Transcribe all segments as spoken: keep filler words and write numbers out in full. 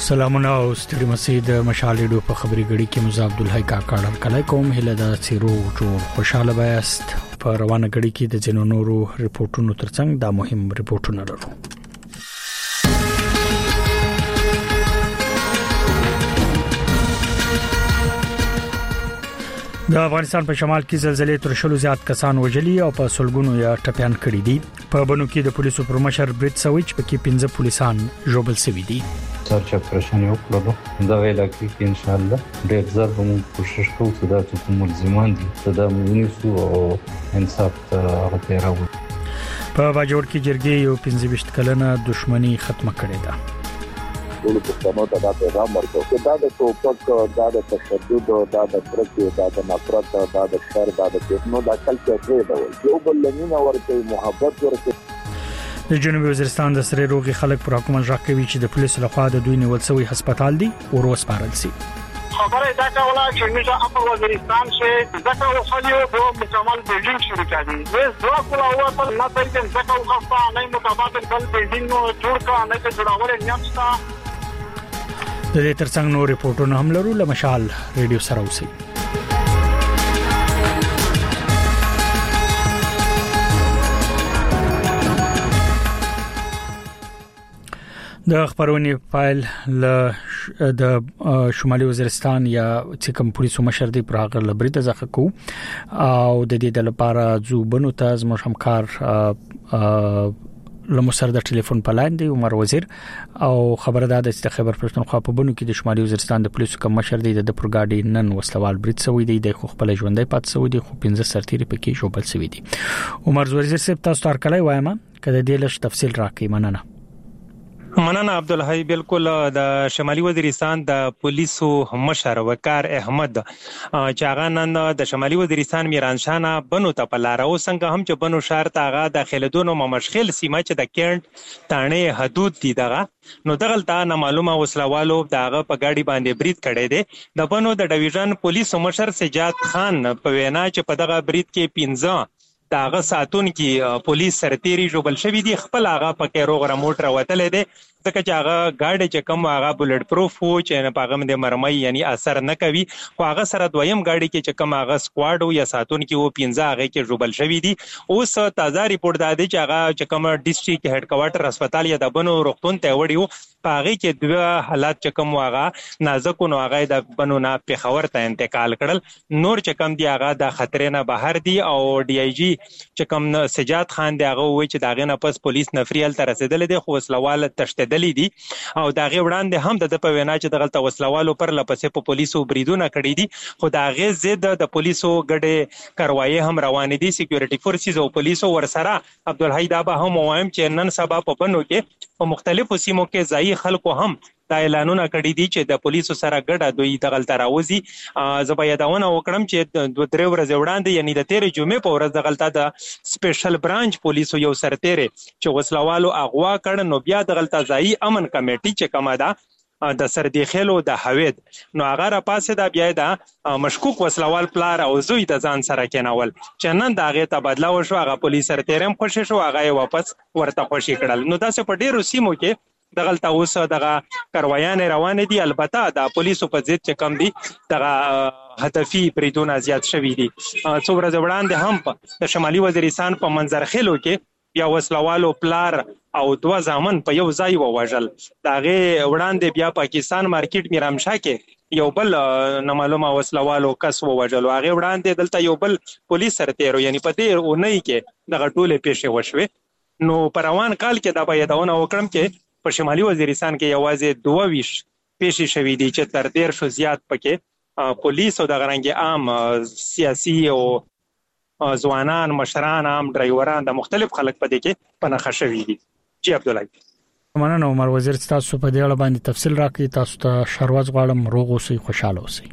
سلامونه او ستړي مسید مشالېډو په خبري غړي کې مزه عبدالحی کاکړ کله کوم هله د سیرو جوړ خوشاله بیاست په روانه غړي کې د جنو نورو ریپورتونو ترڅنګ دا مهم ریپورتونه لرو. د افغانستان په شمال کې زلزلې تر شلو زیات کسان وژلي او په سلګونو یا ټپيان کړي دي. په بنو کې د پولیسو پرمشر بریټ سویچ په کې پنځه پولیسان ژوبل شوي دي. سرچ اپریشن یو کړو دا ویل کې ان شاء الله ډېر زر به کوشش کوو چې دا چې ملزمان دي دا مونږ او انصاف ته راوړو. په باجوړ کې جرګې یو پنځه ویشت کلنه دښمنی ختمه کړې ده. ټول پښتنو ته دا پیغام ورکړو دا د توپک دا د تشدد دا د کرکې دا د نفرت دا د شر دا د فتنو دا کلچر دی دی یو بل لمینه ورته محبت ورته. د جنوبي وزیرستان د سره روغي خلک پر حکومت راکوي چې د پولیسو لخوا د دوی نیول شوی هسپتال دی او وسپارل شي. خبره دا کوله چې موږ په وزیرستان کې ځکه او خلیو دوه مکمل بلډینګ شروع کړي زه دوه کوله او په ناتای کې ځکه او خفا نه متبادل بل بلډینګ نو جوړ کا نه چې جوړول نیمستا. د دې ترڅنګ نور ریپورتونه هم لرو له مشال ریډیو سره اوسئ. د خبرونې فایل له د شمالي وزیرستان یا چې کوم پولیسو مشر دی پر هغه لبري ته ځخه کو او د دې د لپاره زوبنو ته زموږ همکار لمسر د ټلیفون په لاین دی عمر وزیر او خبردار د خبر پښتونخوا په بنو کې د شمالي وزیرستان د پولیسو کوم مشر دی د پرګاډي نن وسلوال بریټ سوی دی د خپل ژوندۍ پات سوی دی خو پنځه سرتيري پکې شوبل سوی دی. عمر وزیر صاحب تاسو تر کله وایم کله دې لږ تفصیل راکې مننه. مننه عبدالحی. بالکل د شمالي وزیرستان د پولیسو مشر وقار احمد چې هغه نن د شمالي وزیرستان میرانشانه بنو ته په لار او څنګه هم چې بنو شهر ته هغه داخليدونو مشخل سیمه چې د کینټ تانه حدود دي دغه نو دغلته نه معلومه وسلوالو دغه په گاډي باندې بریټ کړي دي. د بنو د ډیویژن پولیسو مشر سجاد خان په وینا چې په دغه بریټ کې پنځه داغه ساتون کې پولیس سرتيري جوړل شوی دي خپل هغه پکې روغ رموټ راوتل دي ځکه چې هغه گاډي چې کوم هغه بولټ پروف وو چې نه پاغم د مرمۍ یعنی اثر نه کوي خو هغه سره دویم گاډي کې چې کوم هغه سکواډ یا ساتون کې وو پنځه هغه کې جوړل شوی دي. اوس تازه ریپورت دا دی چې هغه چې کوم ډیسټریکټ هډ کوارټر هسپتال یا د بنو روغتون ته وړیو پاغي کې دوه حالات چې کوم هغه نازک نو هغه د بنو نه پیښور ته انتقال کړل. نور چې کوم دی هغه د خطر نه بهر دی او ډي آی جی چې کوم سجاد خان دی هغه وایي چې داغه نه پس پولیس نفریال ته رسیدل دي خو وسلوال تشدد دي او داغه وړاندې هم د په وینا چې دغلت وسلوالو پر لپسې په پولیسو بریدونه کړی دي خو داغه زید د پولیسو ګډه کاروایی هم روان دي. سکیورټي فورسز او پولیسو ورسره عبدالحی دا به هم وایم چې نن سبا په بنو کې په مختلفو سیمو کې ځای خلکو هم دا اعلانونه کړی دي چې د پولیسو سره ګډه دوی دغلت راوځي. زبا یادونه وکړم چې دوه درې ورځې وړاندې یعنی د تیرې جمعې په ورځ دغلت د سپیشل برانچ پولیسو یو سرتيري چې وسلوالو اغوا کړ نو بیا دغلت ځای امن کمیټي چې کومه ده د سردي خېلو د حوید نو هغه را پاسه دا بیا د مشکوک وسلوال پلار او زوی د ځان سره کېنول چې نن دا غي تبادله وشو هغه پولیس سرتيرم خوشی شو هغه واپس ورته خوشی کړل. نو تاسو په ډیرو سیمو کې دغلت اوس دغه کاروایان روان دي البته د پولیسو په ضد چې کم دي دغه هدفي بریدونه زیات شوي دي. څو ورځې وړاندې هم د شمالي وزیرستان په منظرخیلو کې بیا وسلوالو پلار او دوه ځامن په یو ځای ووژل. داغه وړاندې بیا پاکستان مارکیټ میرامشاه کې یو بل نه معلومه وسلوالو کس ووژل. هغه وړاندې دلته یو بل پولیس سرتيرو یعنی په دې اونۍ کې دغه ټوله پیښه وشوه. نو پر روان کال کې دا پیداونه وکړم چې په شمالي وزیرستان کې یوازې دوه ویش پیښې شوې دي چې تر ډیر شو زیات پکې پولیس او د غرنګي عام سیاسي او ځوانان مشران عام ډرایوران د مختلف خلک په دې کې پنهخه شوې دي. جی عبدالله. مننه عمر وزیر تاسو په دې اړه باندې تفصیل راکړئ. تاسو ته شروع غواړم روغ اوسئ خوشاله اوسئ.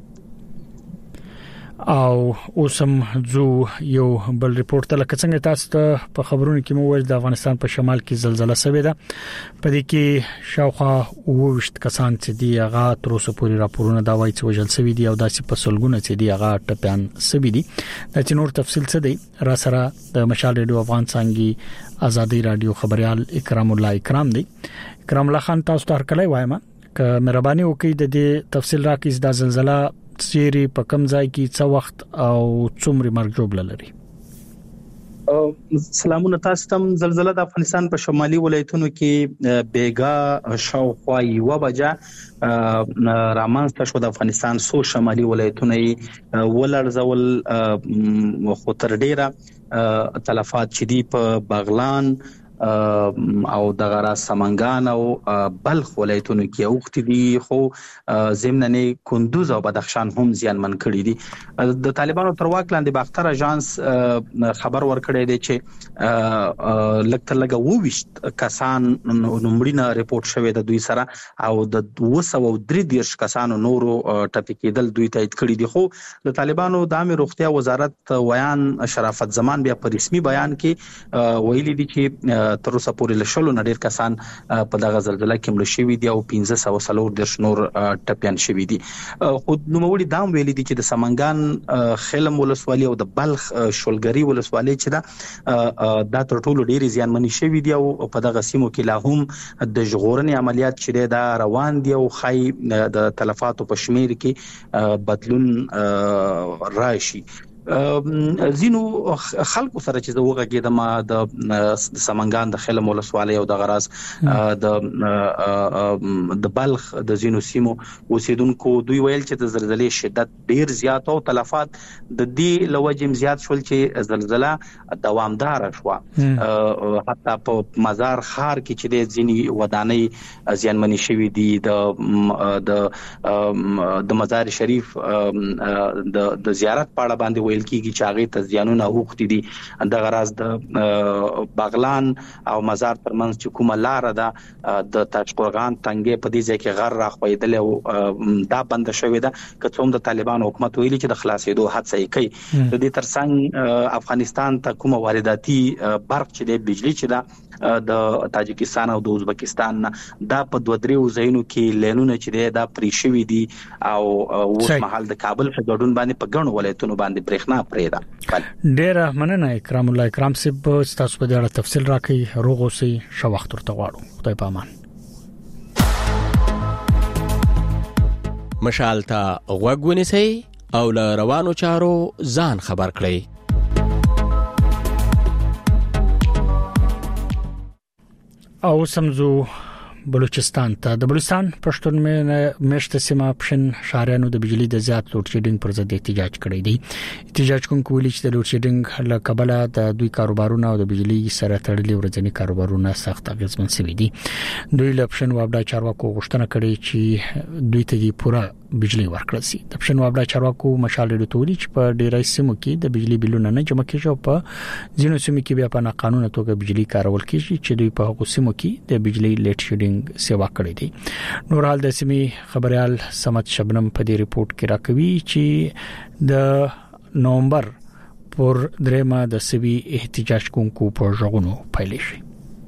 او اوسم جو یو بل ریپورت ته لکه څنګه تاسو ته په خبرونو کې مو ویل د افغانستان په شمال کې زلزلہ شوې ده په دې کې شاوخوا اووه کسان چې دی هغه تر اوسه پورې راپورونه دا وایي چې وژل شوی دي او داسې په سلګونه چې دی هغه ټپيان شوی دي. دا چې نور تفصیل څه دی را سره د مشال ریډیو افغان څنګه ازادي رادیو خبريال اکرام الله اکرام دی. اکرام الله خان تاسو ته هر کله وایم ک مهرباني وکړئ د دې تفصیل راکړئ د زلزلہ چیرې په کوم ځای کې څو وخت او څومره مرګ جوړ لري. سلامونه تاسو ته. زلزلہ د افغانستان په شمالي ولایتونو کې بیګا شاوخوا یو بجه رامنځته شو. د افغانستان سو شمالي ولایتونه ولړزول خو تر ډیره تلفات چې دي په بغلان او د غرا سمنګان او بلخ ولایتونو کې اوختي دي، خو ضمناً کندوز او بدخشان هم زیانمن کړي دي. د طالبانو تر واک لاندې باختر اژانس خبر ورکړی دی چې لکه لګه وويشت کسان نومړینه ریپورت شوی د دوی سره او د دوه سوه درې دېرش کسانو نورو ټپي کېدل دوی تایید کړي دي. خو د طالبانو د عامه روغتیا وزارت ویان شرافت زمان بیا په رسمي بیان کې ویلي دي چې تر اوسه پورې لشلو نډیر کسان په دغه زلزلہ کې مړ شوي دي او پنځه سوه څلور دېرش نور ټپيان شوي دي. خو نوموړي دا هم ویلي دي چې د سمنګان خلم ولسوالۍ او د بلخ شولګری ولسوالۍ چې دا د تر ټولو ډېری زیانمنې شوي دي او په دغه سیمو کې لا هم د ژغورنې عملیات چې دا روان دي او خای د تلفاتو په شمیر کې بدلون راشي. زینو خلکو سره چې زه وغږېدم د سمنګان د خلم ولسوالۍ او د غراز د د بلخ د زینو سیمو اوسیدونکو دوی ویل چې د زلزلې شدت ډیر زیات او تلفات د دې لوجم زیات شول چې زلزلہ دوامدار شو. حتی په مزار خار کې چې د ځینی ودانۍ زیانمنې شوې دي، د د د مزار شریف د د زیارت په اړه باندې ویل کیږي چې هغه ته زیانونه اوختي دي. د غراز د بغلان او مزار ترمنځ چې کومه لار ده د تاجقرغان تنګې په دې ځای کې غر راخویدل او دا بند شوې ده که څوم د طالبان حکومت ویلي چې د خلاصېدو هڅه یې کوي. د دې ترڅنګ افغانستان ته کومه وارداتي برق چې د بجلی چې ده د تاجکستان او د ازبکستان دا په دوه درې ځایونو کې لینونه چې دا پرې شوي دي او اوس مهال د کابل په ګډون باندې په ګڼو ولایتونو باندې برېښنا پرې ده. ډېر مننه اکرام الله. اکرام صاحب تاسو په دې اړه تفصیل راکړئ. روغ اوسئ، ښه وخت ورته غواړو. خدای په امان. مشال ته غوږ ونیسئ او له روانو چارو ځان خبر کړئ. او سمزو بلوچستان ته. د بلوچستان پښتون مېشته سیمه پښین شهرانو د بجلی د زیات لوډ شیډینګ پر ضد احتجاج کړی دی. احتجاج کوونکو ویلي چې د لوډ شیډینګ له کبله د دوی کاروبارونه او د بجلی سره تړلي ورځنی کاروبارونه سخت اغیزمن شوي دي. دوی له پښین وابډا چارواکو غوښتنه کړې چې دوی ته دی پوره بجلی ورکړل شي. د پښین وابډا چارواکو مشال ډوتوري چې په ډیرای سیمو کې د بجلی بلونه نه جمع کیږي او په ځینو سیمو کې بیا په ناقانونه توګه بجلی کارول کیږي چې دوی په هغو سیمو کې د بجلی لیټ شیډینګ سیوا کړی دی. نور حال د سیمې خبريال سمت شبنم په دې ریپورت کې راکوي چې د نومبر پر درېمه د سوي احتجاج کوونکو په ژغونو پیل شي.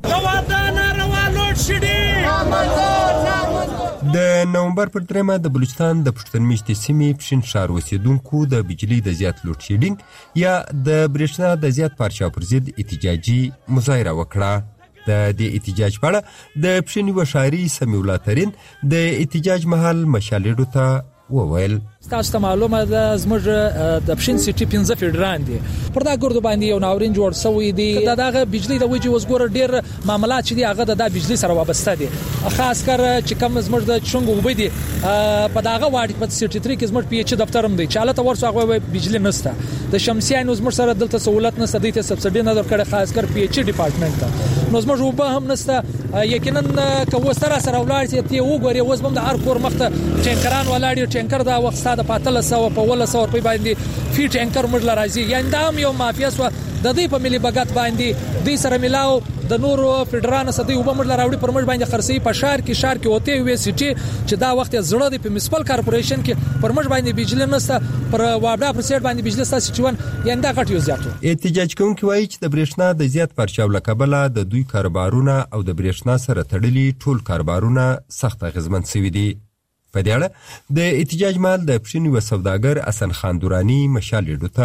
د نومبر پر درېمه د بلوچستان د پښتون مېشتې سیمې پښین ښار اوسیدونکو د بجلی د زیات لوډ شیډینګ یا د برېښنا د زیات پارچاو پر ضد احتجاجي مظاهره وکړه. د دې احتجاج په اړه د پښین یو ښاري سمیع الله ترین د احتجاج مهال مشالېډو ته وویل: تاسو ته معلومه ده زموږ د پښین سیټي پنځه فیډران دي، پر دا ګردو باندې یو ناورین جوړ شوی دی. دا دغه بجلی د وجې وزګور ډیر معاملات چې دی هغه د بجلی سره وابسته دي، خاص کر چې کوم زموږ د چنګ وبې دي په داغه واړی په سیټي تری کې زموږ پی ایچ دفتر هم دی چې حالت ورسو هغه بجلی نشته. د شمسیانو زموږ سره دلته سہولت نشته، د دې سبسډي نه درکړه خاص کر پی ایچ ډپارټمنټ ته. نو زموږ وبه هم نشته. یقینا کوو سره سره ولاړ چې ته وګوري اوس هم د هر کور مخته ټینکران ولاړ ټینکر دا وخت د پاتله سو په ولا سو په باندې فی ټینکر موږ لراځي. یعنی دا یو مافیا سو د دې په ملي بغات باندې د سره ملاو د نورو فدرال سدي وب موږ لراوړي پر موږ باندې خرسي په شهر کې شهر کې وته وي سيټي چې دا وخت زړه د میونسپل کارپوریشن کې پر موږ باندې بجلی نسته، پر وابډا پر سیټ باندې بجلی ستاسو چون یعنی دا غټ یو زیاتو. احتجاج کوونکي وایي چې د برېښنا د زیات پرچاو لکبله د دوی کاروبارونه او د برېښنا سره تړلي ټول کاروبارونه سخت اغیزمن شوي دي. په دې اړه د احتجاج مال د پښین و سوداګر حسن خان دورانی مشالېډو ته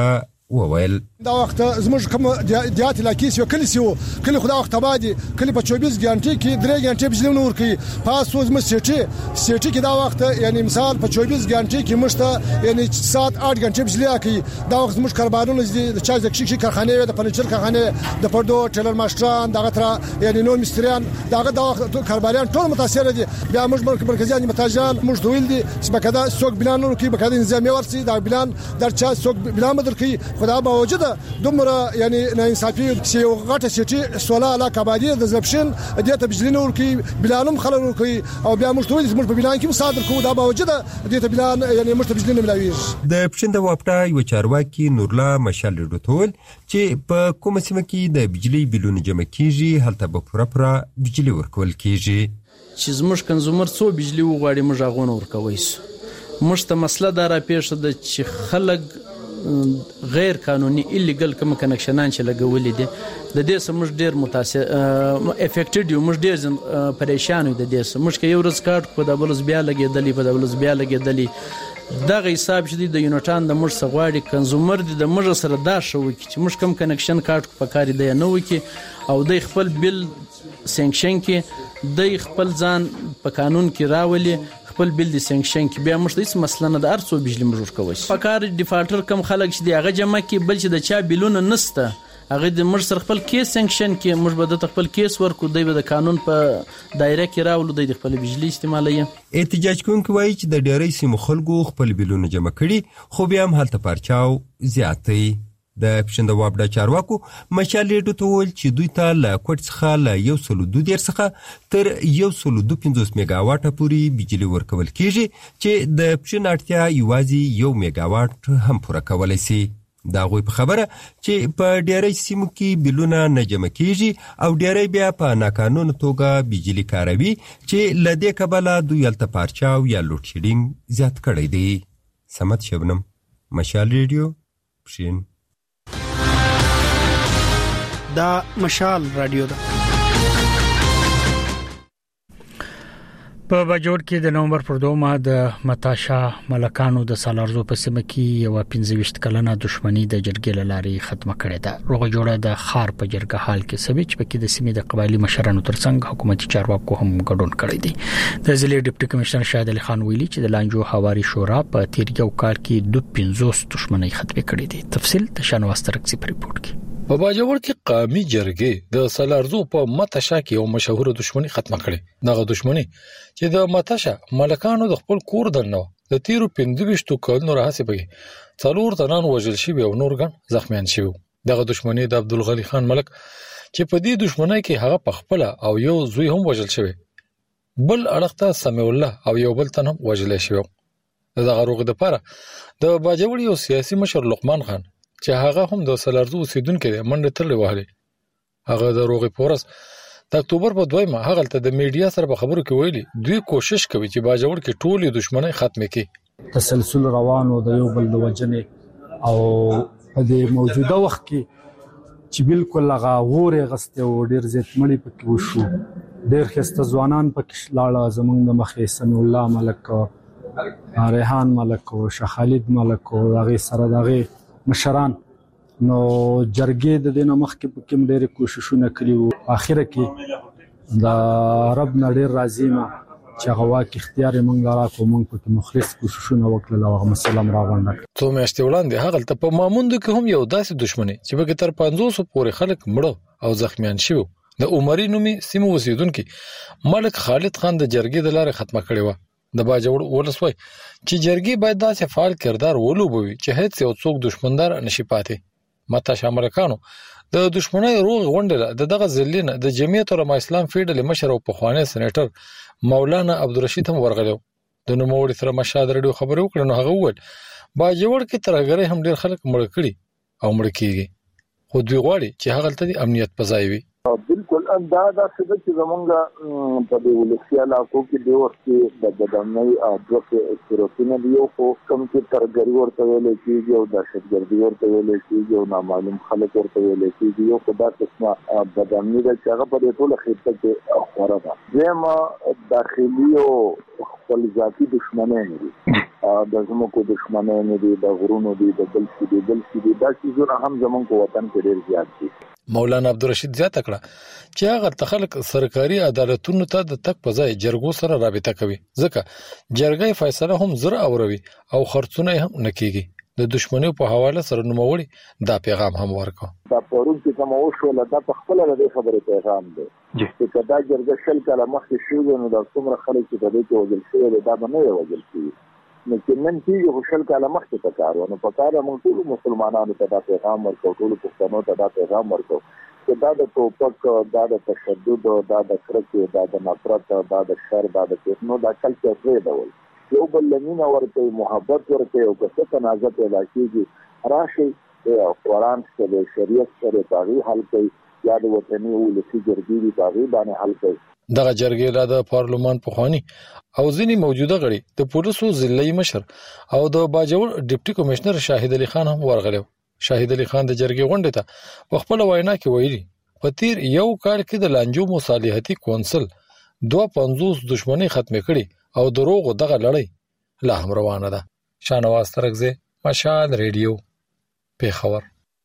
وویل دا وخت زموږ کوم دیات علاقې سیو کلی سیو کلی خدا وخت باندې کلی په چوبیس غنټې کې درې غنټې بجلی نور کوي پاسو زموږ سیټي سیټي کې دا وخت یعنی مثال په چوبیس غنټې کې مشته یعنی سات آठ غنټې بجلی کوي دا وخت زموږ کاربارونو د چا د کشي کارخانه د فرنیچر کارخانه د پردو ټیلر ماشټران دغه تر یعنی نو مستریان دغه دا وخت کارباریان ټول متاثر دي بیا موږ مرکزي متاجران موږ دویل دي سبکدا سوق بلان نور کوي بکدا نظام ورسي دا بلان در چا سوق بلان بدر کوي خدا باوجود دومره یعنی ناانصافي چې غټه سيټي سولا علاقه باندې د زبشن دته بجلی نور کې بلانم خلل نور کې او بیا موږ ټول موږ په بلان کې مصادر کوو دا باوجود دته بلان یعنی موږ بجلی نه ملاويږي د پښین د واپټا یو چارواکي نورلا مشال ډوتول چې په کوم سیمه کې د بجلی بلونه جمع کیږي هلته به پوره پوره بجلی ورکول کیږي چې زموږ کنزومر څو بجلی وغواړي موږ هغه ورکوي موږ ته مسله دا را پیښه ده چې خلک غیر قانوني ایلیګل کوم کنکشنان چې لګولې دي د دې سمج ډیر متاثر افیکټډ یو موږ ډیر پریشان یو د دې سمج کې یو ورځ کارت په دبلز بیا لګېدلې په دبلز بیا لګېدلې دغه حساب شدي د یونټان د موږ سغواړي کنزومر دي د موږ سره دا شو چې موږ کوم کنکشن کارت په کاری دی نه وکي او د خپل بل سنکشن کې د خپل ځان په قانون کې راولي خپل بل دي سنکشن کې بیا موږ هیڅ مسله نه د ارڅو بجلی موږ کوي په کار ډیفالټر کم خلک چې دی هغه جمع کې بل چې د چا بلونه نسته هغه د موږ سره خپل کیس سنکشن کې موږ به د خپل کیس ورکو دی د قانون په دایره کې راولو د خپل بجلی استعمالوي احتجاج کوونکي وایي چې د ډېرې سیمو خلکو خپل بلونه جمع کړي خو بیا هم هلته پرچاو زیاتې د پښین د واپټا چارواکو مشالې ډوتول چې دوی ته له کوټ څخه له یو سلو دوه دېرش څخه تر یو سلو دوه پنځوس میگا واټه پورې بجلی ورکول کیږي چې د پښین اړتیا یوازې یو میگا واټ هم پوره کولای شي دا غوي په خبره چې په ډېرې سیمو کې بلونه نه جمع کیږي او ډېرې بیا په ناقانونه توګه بجلی کاروي چې له دې کبله دوی هلته پارچاو یا لوډ شیډینګ زیات کړی دی سمت شبنم مشال ریډیو پښین دا مشال رادیو ده په باجوړ کې د نومبر پر دومه د متاشا ملکانو د سالارزو په سیمه کې یو پنځه ویشت کلنه دښمنی د جرګې لاري ختمه کړې ده روغه جوړه د خار په جرګه حال کې سوي چې پکې د سیمې د قبایلی مشرانو ترڅنګ حکومتي چارواکو هم ګډون کړی دی د ضلع ډیپټي کمشنر شاهد علي خان ویلي چې د لانجو حواري شورا په تیر یو کال کې د پنځوس دښمنی ختمه کړې دي تفصیل د شانواز ترکسي په ریپورت کې په باجوړ کې قومي جرګې د سالارزو په متاشا کې یو مشهور دښمنی ختمه کړې دغه دښمنی چې د متاشا ملکانو د خپل کور دننه د تیرو پنځه ویشت کلونو راهیسې پکې څلور تنان وژل شوي او نور ګڼ زخمیان شوي دغه دښمنی د عبدالغني خان ملک چې په دې دښمنی کې هغه په خپل او یو زوی هم وژل شوی بل اړخ ته سمیع الله او یو بل تن هم وژل شوی دغه روغ د پاره د باجوړ یو سیاسي مشر لقمان خان چې هغه هم د سالارزو اوسیدونکو دی منډه تللې وهلې هغه د روغې پورس د اکتوبر په دویمه هغه ته د میډیا سره په خبرو کې ویلي دوی کوشش کوي چې باجوړ کې ټولې دښمنۍ ختمه کړي تسلسل روانو د یو بل د وجنې او په دې موجوده وخت کې چې بالکل هغه غورې غسته او ډیر زیات مړی پکې وشو ډیر خسته ځوانان پکې لاړه زمونږ د مخې سمیع الله ملک ریحان ملک او شاه خالد ملک او هغه سره دغه مشران نو جرګې د دینه مخ کې کوم ډېر کوششونه کړیو اخر کې د رب نړۍ راځي ما چې هغه کې اختیار مونږ راکو مونږ په مخلص کوششونه وکړل او هغه مسلم راغونډ څو میاشتې وړاندې هغه ته په ماموند کې هم یو داسې دښمنی چې په تر پنځوس پورې خلک مړو او زخمیان شوي د عمرې نومي سیمو اوسیدونکو ملک خالد خان د جرګې د لارې ختمه کړې و د باجوړ ولسوي چې جرګې باید داسې فعال کردار ولوبوي چې هیڅ یو څوک دښمندار نشي پاتې متاشا ملکانو د دښمنۍ روغ غونډه د دغه ځلینه د جمعیت علماء اسلام فیډل مشر او پخوانی سېنیټر مولانا عبدالرشید هم ورغلو د نوموړي سره مشاهده رادیو خبرو کړو نو هغه وویل باجوړ کې ترګری هم ډیر خلک مړ کړي او مړ کیږي خو دوی غواړي چې هغه تل امنیت پځای وي بالکل دا دا څه چې زمونږ په دې ولسي علاقو کې د وخت د بدامنۍ او د سروتونه دی یو کوم چې ترګری ورته ویل کېږي او د شتګردي ورته ویل کېږي او نامعلوم خلک ورته ویل کېږي یو خدای قسمه بدامنۍ د هغه په ټول خطه کې خورا ده زما داخلي او خپل ذاتي دښمنۍ دي د زموږ دښمنان دي د غرونو دي د بل څه دي بل څه دي دا چې هم زموږ په وطن کې ډېر زیات دي. مولانا عبدالرشید زیاته کړه چې هغه تخلق سرکاري عدالتونو ته د تک په ځای جرګو سره رابطه کوي ځکه جرګې فیصله هم زر اوروي او خرڅونه هم نکېږي. د دښمنۍ په حواله سره نوموړي دا پیغام هم ورکړ. دا پرون چې کوم وشول دا په خپل د خبرې پیغام دی چې کدا جرګه شل کله مخکې شو نو د څومره خلک چې د دې کې وجل شوی دا به نه وجل شي نو چې نن چې شل کله مخکې په کار ونه په کار موږ ټول مسلمانانو ته دا پیغام ورکړو ټول پښتنو ته دا پیغام ورکړو چې دا د ټوپک دا د تشدد دا د کرکې دا د نفرت دا د شر دا د فتنو دا کلچر دی ډول یو بل لمینه ورته محبت ورته او که څه تنازع پیدا کیږي راشي او قرآن سره شریعت سره باغی حل کوي یا د وطني ولسی جرګې دی باغی باندې حل کوي. دغه جرګې لا د پارلمان په خواني او ځینی موجوده غړي د پولیسو ضلعي مشر او د باجوړ ډیپټي کمشنر شاهد علي خان هم ورغلو. شاهد علي خان د جرګې غونډې ته په خپل وینا کې ویلي په تیر یو کال کې د لانجو مصالحتي کونسل دوه پنځوس دښمنۍ ختم کړي او دروغ دغه لړۍ لا هم روانه ده. شانواز ترغزه مشال ریډیو پیښور.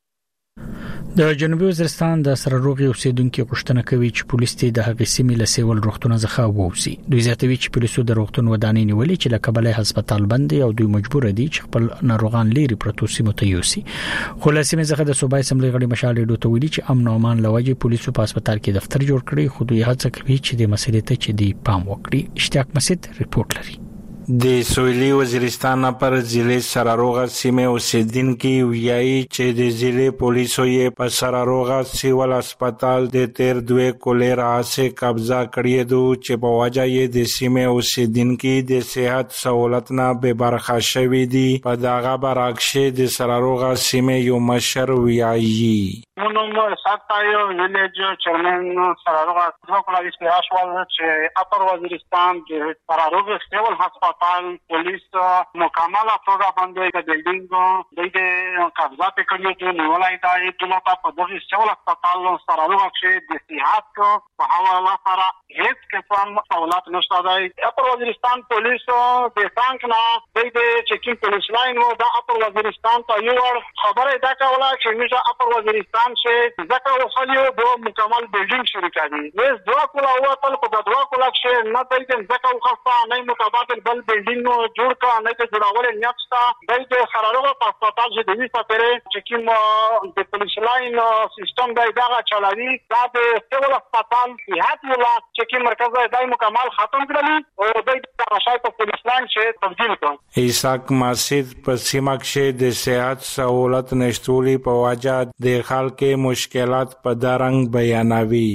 د جنوبي وزیرستان د سرروغي اوسیدونکو غوښتنه کوي چې پولیس ته د هغې سیمې له سیول روغتون څخه ووسي. دوی زیاتوي چې پولیسو د روغتون ودانۍ نیولې چې له کبله هسپتال بند او دوی مجبور دي چې خپل ناروغان لري پروتو سیمو ته یوسي. خو له سیمې څخه د صوبای اسمبلی غړي مشال ډو ته ویلي چې امن او امان لوجه پولیسو په هسپتال کې دفتر جوړ کړی خو دوی هڅه کوي چې د مسلې ته چې دی پام وکړي. اشتیاق مسجد ریپورت لري. د سویلي وزیرستان پر ضلع سراروغه سیمه اوسیدونکو ویایي چې د ضلع پولیسو یې په سراروغه سیول هسپتال د تیر دوه کولرا سه قبضه کړی دی چې په وجه یې د سیمه اوسیدونکو د صحت سہولت نه به برخه شوی دی. په دغه برعکس د سراروغه سیمه یو مشر ویایي منو ساتایو ویلیج چرمن سراروغه ځکه چې اشوال چې اپر وزیرستان د سراروغه سیول هسپتال پولیس مکمله توګه باندې د بلډینګ د دې قبضه کړی دی نو ولای دا د په دغه سیول هسپتال سراروغه کې د صحت په حواله سره هیڅ قسم سہولت نشته دی. اپر وزیرستان پولیس د څنګه نه د چیکینګ پولیس لاین و د اپر وزیرستان ته یو خبره دا کوله چې موږ اپر وزیرستان چې ځکه وخلیو د مکمل بلډینګ شروع کړي وې دوا کوله او خپل په دوا کوله چې نه د دې ځکه وخصه نه متبادل بل بلډینګ جوړ کا نه ته جوړول نیټستا د سراروغه په هسپتال چې د وی سپره چې کوم د پولیس لاین سیستم دی دا چلوي دا د سیول هسپتال صحت ولا چې کوم مرکز دی مکمل ختم کړل او د راشای په پولیس لاین چې تبدیل کړ. ایساک مسجد په سیمه کې د صحت سہولت نشټولي په وجه د خلکو مشکلات په درنګ بیانوي.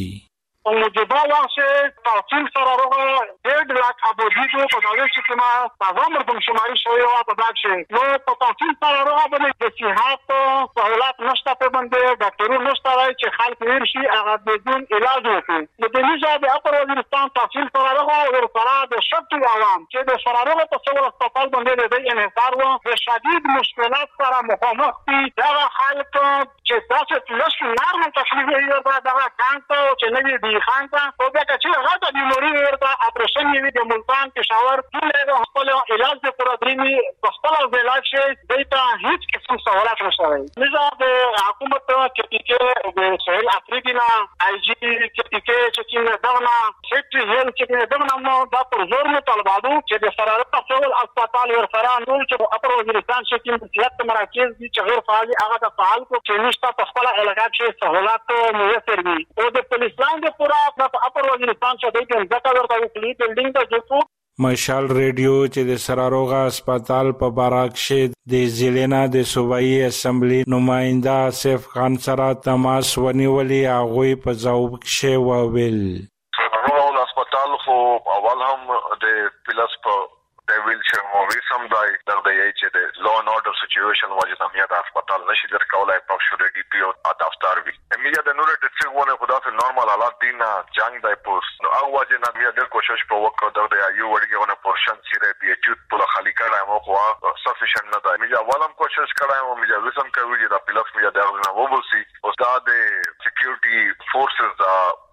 موجوده وخت تحصیل سراروغه ډېر لاک ابودیو په دغه چې کومه تازه مردم شماري شوی او په دغه چې نو په تحصیل سراروغه باندې د صحت سہولت نشته په باندې ډاکټرو نشته چې خلک ورشي هغه بدون علاج وکړي. نو د دې د اپر وزیرستان تحصیل سراروغه او ورسره د شرط عوام چې د سراروغه په سیول هسپتال باندې د انحصار و د شدید مشکلات سره مخامخ دي. دا خلک چې تاسو لږ نارمل تکلیف یې ورته دا کانته چې نه دی خانته او بیا چې هغه د بیماری ورته اپریشن یې د ملتان پېښور ټول د خپل علاج د پرادرینی په خپل علاج کې دیتا هیڅ قسم سہولت نشته. نظام د حکومت چې کې د سهیل افریقا آی جی چې کې چې دغه سیکټری هیل چې دغه نو دا پر زور مطالبه چې د سراروغه سیول هسپتال ورسره نور چې اپر وزیرستان چې کوم صحت مراکز دي چې غیر فعال هغه د فعال کو چې نشته په خپل علاقه کې سہولت میسر وي او د پولیس لاین د پورا اپر وزیرستان چې د ځکه ورته وکړي بلډینګ ته جوړ. مشال ریډیو چې د سراروغه هسپتال په باراکشه د ضلع د صوبایي اسمبلی نماینده آصف خان سره تماس ونیولې هغه په ځواب کې وویل سراروغه هسپتال خو اول هم د پلس په د ویلچر مووي سم دای د یی چې د لو ان اورډر سچويشن وجه امنیت هسپتال نشي درکولای په شو د ډي پی او دفتر وی امنیت د نور ډیسټریکټ ونه خدا په نورمال حالات دین جنگ دای پوس نو هغه وجه نه بیا د کوشش په وکړه د یو وړګونه پورشن سیره پی ایچ په خالی کړه مو خو سفیشنت نه دی مې اولم کوشش کړم او مې وسم کوي چې د پلس مې د وبوسی او د سکیورټي فورسز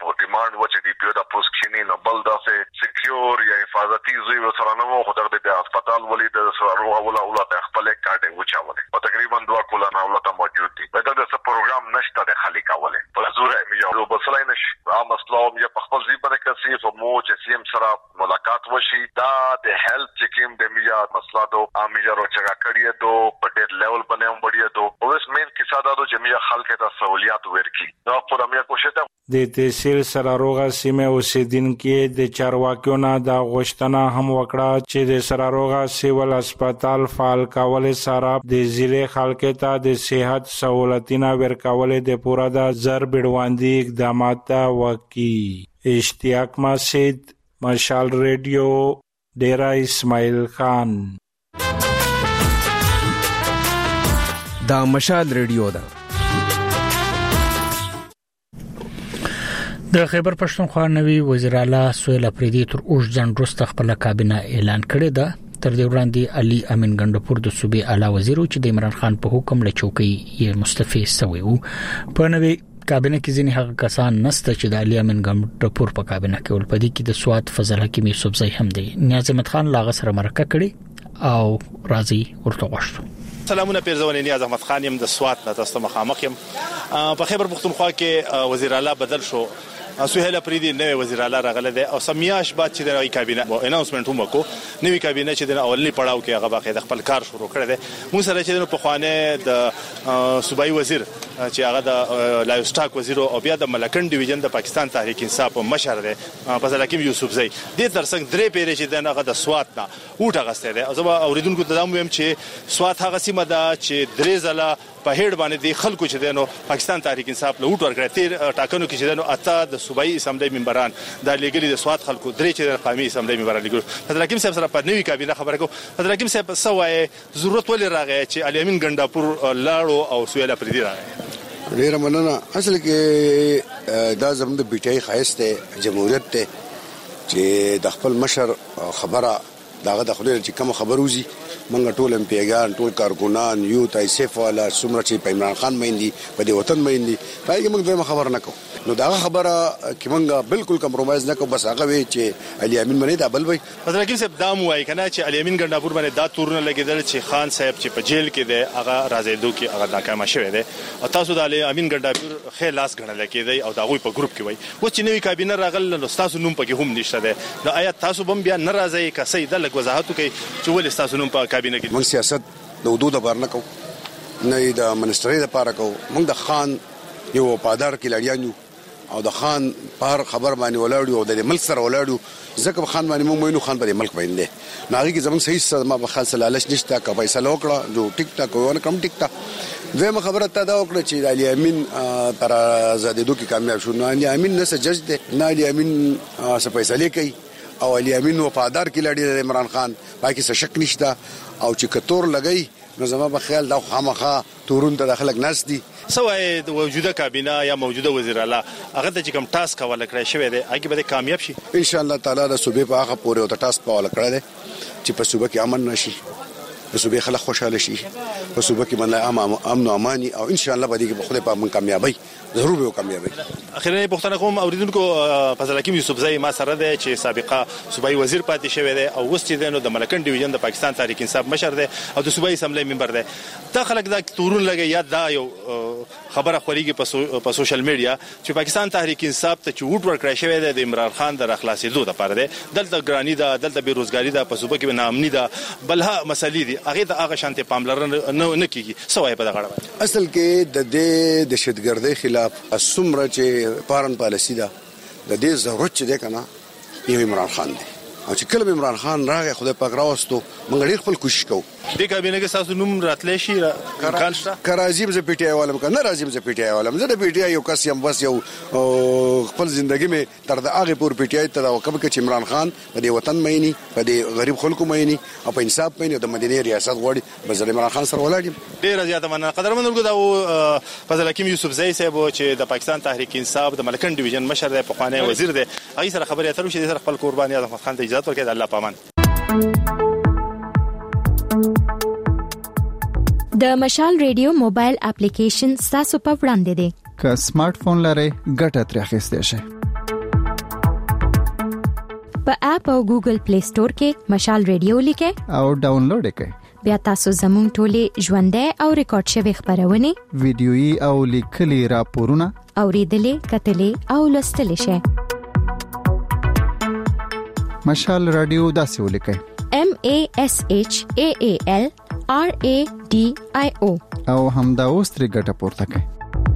په ډیماند و چې ډي پی او د پوسټینی نه بل داسې سکیور یا حفاظتي زوی سره نه مو خدای د هسپتال ولید سره ولا ولا د خپل کارت وچاوله او تقریبا دوه کولا نه ولته موجود دي دا د پروګرام نشته د خالي کاوله په زوره میو بسلای نش عام اسلام یا په خپل ځای باندې کسي په مو چې سیم سره ملاقات وشي دا د هیلث چکیم د میو مسله دو امیجا روچا کړی دو په ډېر لیول باندې هم وړي دو اوس مین کیسه دا چې میو خلک ته سہولیات ورکړي دا په امیا کوشش ده د تحصیل سراروغه سیمه اوسیدونکو د چارواکیو نه د غوښتنه هم وکړه چې د سراروغه سیول هسپتال فعال کول سره د ضلع خلکو ته د صحت سہولتونه ورکول د پوره د زر بډواندي اقدامات وکړي اشتیاق مسجد مشال ریډیو ډیرا اسماعیل خان دا مشال ریډیو دا د خیبر پښتونخوا نوی وزیر اعلی سهیل اپریدي تر اوږد ځنډ وروسته خپل کابینه اعلان کړی ده تر دې وړاندې علي امین ګندپور د صوبې اعلی وزیر چې د عمران خان په حکم له چوکۍ یې مستعفي شوی وو په نوی کابینه کې ځینې هغه کسان نسته چې د علي امین ګندپور په کابینه کې ولپدي کې د سواد فضل حکیم یوسفزئی هم دی نیاز احمد خان لاغه سره مرکه کړي او راضي ورته غوښتو سلامونه پیرزونه نیاز احمد خان يم د سواد نه تاسو مخامخ يم په خیبر پښتونخوا کې وزیر اعلی بدل شو سهیل اپریدي نوې وزیر اعلی راغله ده او سمیاش بعد چې د کابینه اناونسمنت هم وکړو نوې کابینه چې د اولنی پړاو کې هغه باقي د خپل کار شروع کړی دی موږ سره چې په خوانه د صوبایي وزیر چې هغه د لایف سټاک وزیر او بیا د ملکن ډیویژن د پاکستان تحریک انصاف مشر دی فضل حکیم یوسفزئی د ترڅنګ درې پیری چې دغه د سواد نه وټه غسته دی او زه اوریدونکو ته دا وایم چې سواد هغه سیمه ده چې درې ځله په هډ باندې د خلکو چې دنو پاکستان تحریک انصاف له وټ ورکړی تیر ټاکنو کې چې دنو اته د صوبایي اسمبلی ممبران د لیګلی د سواد خلکو درې چې د قومي اسمبلی ممبران لیګل فضل حکیم صاحب سره په نوې کابینه خبره کو فضل حکیم صاحب سوای ضرورت ولې راغی چې علي امین ګندپور لاړو او سهیل اپریدي راغی ډیر مننه اصل کې دا زموږ د بیټای خاصه جمهوریت ته چې د خپل مشر خبره داغه د خپل چې کوم خبروزي منګ ټول ام پیګان ټول کارکونان یو تایسف والا سمره چې په عمران خان مېندي په دې وطن مېندي پای کې موږ به خبر نه کوو نو دا خبره کې موږ بالکل کمپرمایز نه کوو بس هغه وی چې علي امین باندې دا بل وی فضل حکیم صاحب دا مو وای کنه چې علي امین ګندپور باندې دا تورونه لګیدل چې خان صاحب چې په جیل کې دی هغه راځي دوی کې هغه ناکام شوی دی او تاسو د علي امین ګندپور خیر لاس غنل کېدی او دا غوي په ګروپ کې وای و چې نوې کابینه راغل نو تاسو نوم پکې هم نشته دی نو آیا تاسو بم بیا ناراضي کسي د لګ وضاحت کوي چې ولې تاسو نوم په کابینه کې موږ سیاست د حدود لپاره نه کوو نه د منستري لپاره کوو موږ د خان یو وفادار کلاړیان او د خان پر خبر باندې ولاړو او د ملک سره ولاړو ځکه خان باندې موږ مینو خان په ملک باندې ناغي کې زمون صحیح سره ما په خاص لالچ نشته کا پیسې لوکړه جو ټیک ټاک ونه کم ټیک ټاک زموږ خبره ته دا وکړه چې علي امین تر زادیدو کې کامیاب شو نه علي امین نه سجج دي نه علي امین څه پیسې لیکي او علي امین وفادار کلاړی د عمران خان باقي څه شک نشته او چې کتور لګي نو زما په خیال دا خامخا تورون ته داخلك ناس دي سوای د موجوده کابینه یا موجوده وزیر اعلی هغه د کوم ټاسک ولا کړی شوی دی هغه به کامیاب شي ان شاء الله تعالی د صوبې په هغه پورې او ټاسک په ولا کړی دی چې په صوبې کې امن نشي په صوبې خلک خوشاله شي په صوبې کې باندې امن او اماني او ان شاء الله به دې په خله په من کامیابی ضرور به کامیابی اخیرا پښتنه کوم اوریدونکو فضل حکیم یوسفزئی ما سره دی چې سابقه صوبایي وزیر پاتې شوی دی او وست دی نو د ملکن ډیویژن د پاکستان تحریک انصاف مشر دی او د صوبایي اسمبلی ممبر دی دا خلک دا تورون لګي یا دا یو خبره خوريږي په سوشل میډیا چې پاکستان تحریک انصاف ته چوټ ورکړی شوی دی د عمران خان د اخلاصېدو لپاره دی دلته ګرانی دا دلته بیروزګاری دا په صوبه کې نامني دا بلها مسلې دي هغه د هغه شانتي پاملرنه نه کیږي سوای په دغه اړه اصل کې د دې د شتګردۍ خلاف اسمره چې پارن پالیسی دا د دې ضرورت چې ده کنه یو عمران خان دی او چې کله عمران خان راغی خدای پاک راوستو موږ ډېر خپل کوشش کوو د کابینه کې تاسو نوم راتلې شي کارشته کرازیم ز پی ټی آی والم کنه رازیم ز پی ټی آی والم زه د پی ټی آی یو کس یم بس یو خپل ژوندۍ مې تر د هغه پور پی ټی آی ته وکم کې عمران خان په دې وطن مېنی په دې غریب خلکو مېنی او په انصاف مېنی د مدینه ریاست غوړي بس عمران خان سره ولاړم ډېر زیاته مننه قدرمنو دا فضل حکیم یوسفزئی صاحب چې د پاکستان تحریک انصاف د ملکن ډیویژن مشر دی په خوانه وزیر دی هغه سره خبرې اترو چې سره خپل قرباني احمد خان ته اجازه ورکړي الله پامان د مشال ریډیو موبایل اپلیکیشن تاسو په وړاندې دی که سمارټ فون لرئ ګټه ترې اخیستئ شئ په اپ او ګوګل پلی سٹور کې مشال ریډیو لیکه او ډاونلوډ کړئ. بیا تاسو زموږ ټولې ژوندۍ او ریکارډ شوی خبرونه ویډیويي او لیکلي راپورونه اوریدلې کتلې او لوستلې شئ. مشال رادیو داسې ولیکئ: M A S H A A L R A D I O او همدا اوس ترې ګټه پورته کړئ.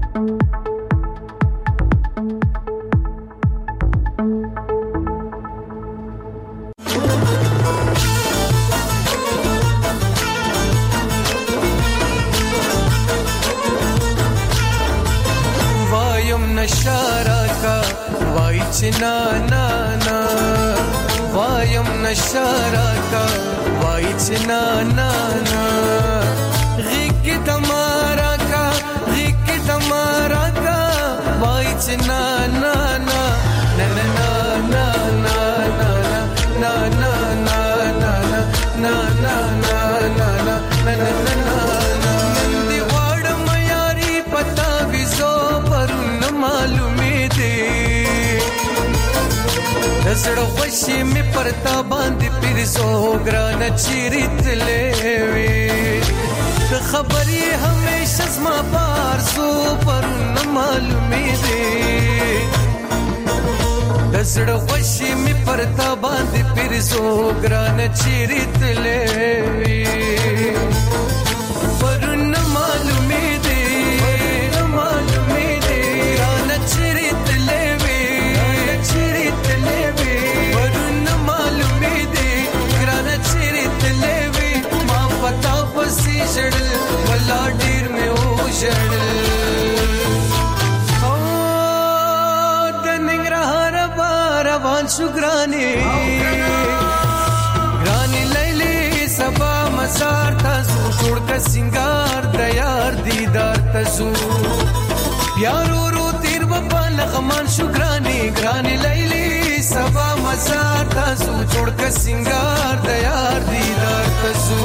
نشارا کا وای چنا نا نا وایم نشارا کا وای چنا نا نا غیک تمہارا کا غیک تمہارا کا وای چنا نا نا نا نا نا نا نا نا نا نا نا نا نا نا نا نا دی وړ میاري پتا وزو پر معلومه دي زړه خوشي می پرتا باندې پیرزو ګران چیرتلې وي خبري همیشه زما بار سو پر معلومه دي زړه خوشي می پرتا باندې پیرزو ګران چیرتلې وي پر معلومه دي جړل ولا ډیر مې او جړل او د ننګرهار بار روان شو ګراني ګراني لیلې سبا مسار تاسو جوړ کا سنگار د یار دیدار تاسو پیارو رو تیر په لغمان شو ګراني ګراني لیلې سبا مسار تاسو جوړ کا سنگار د یار دیدار تاسو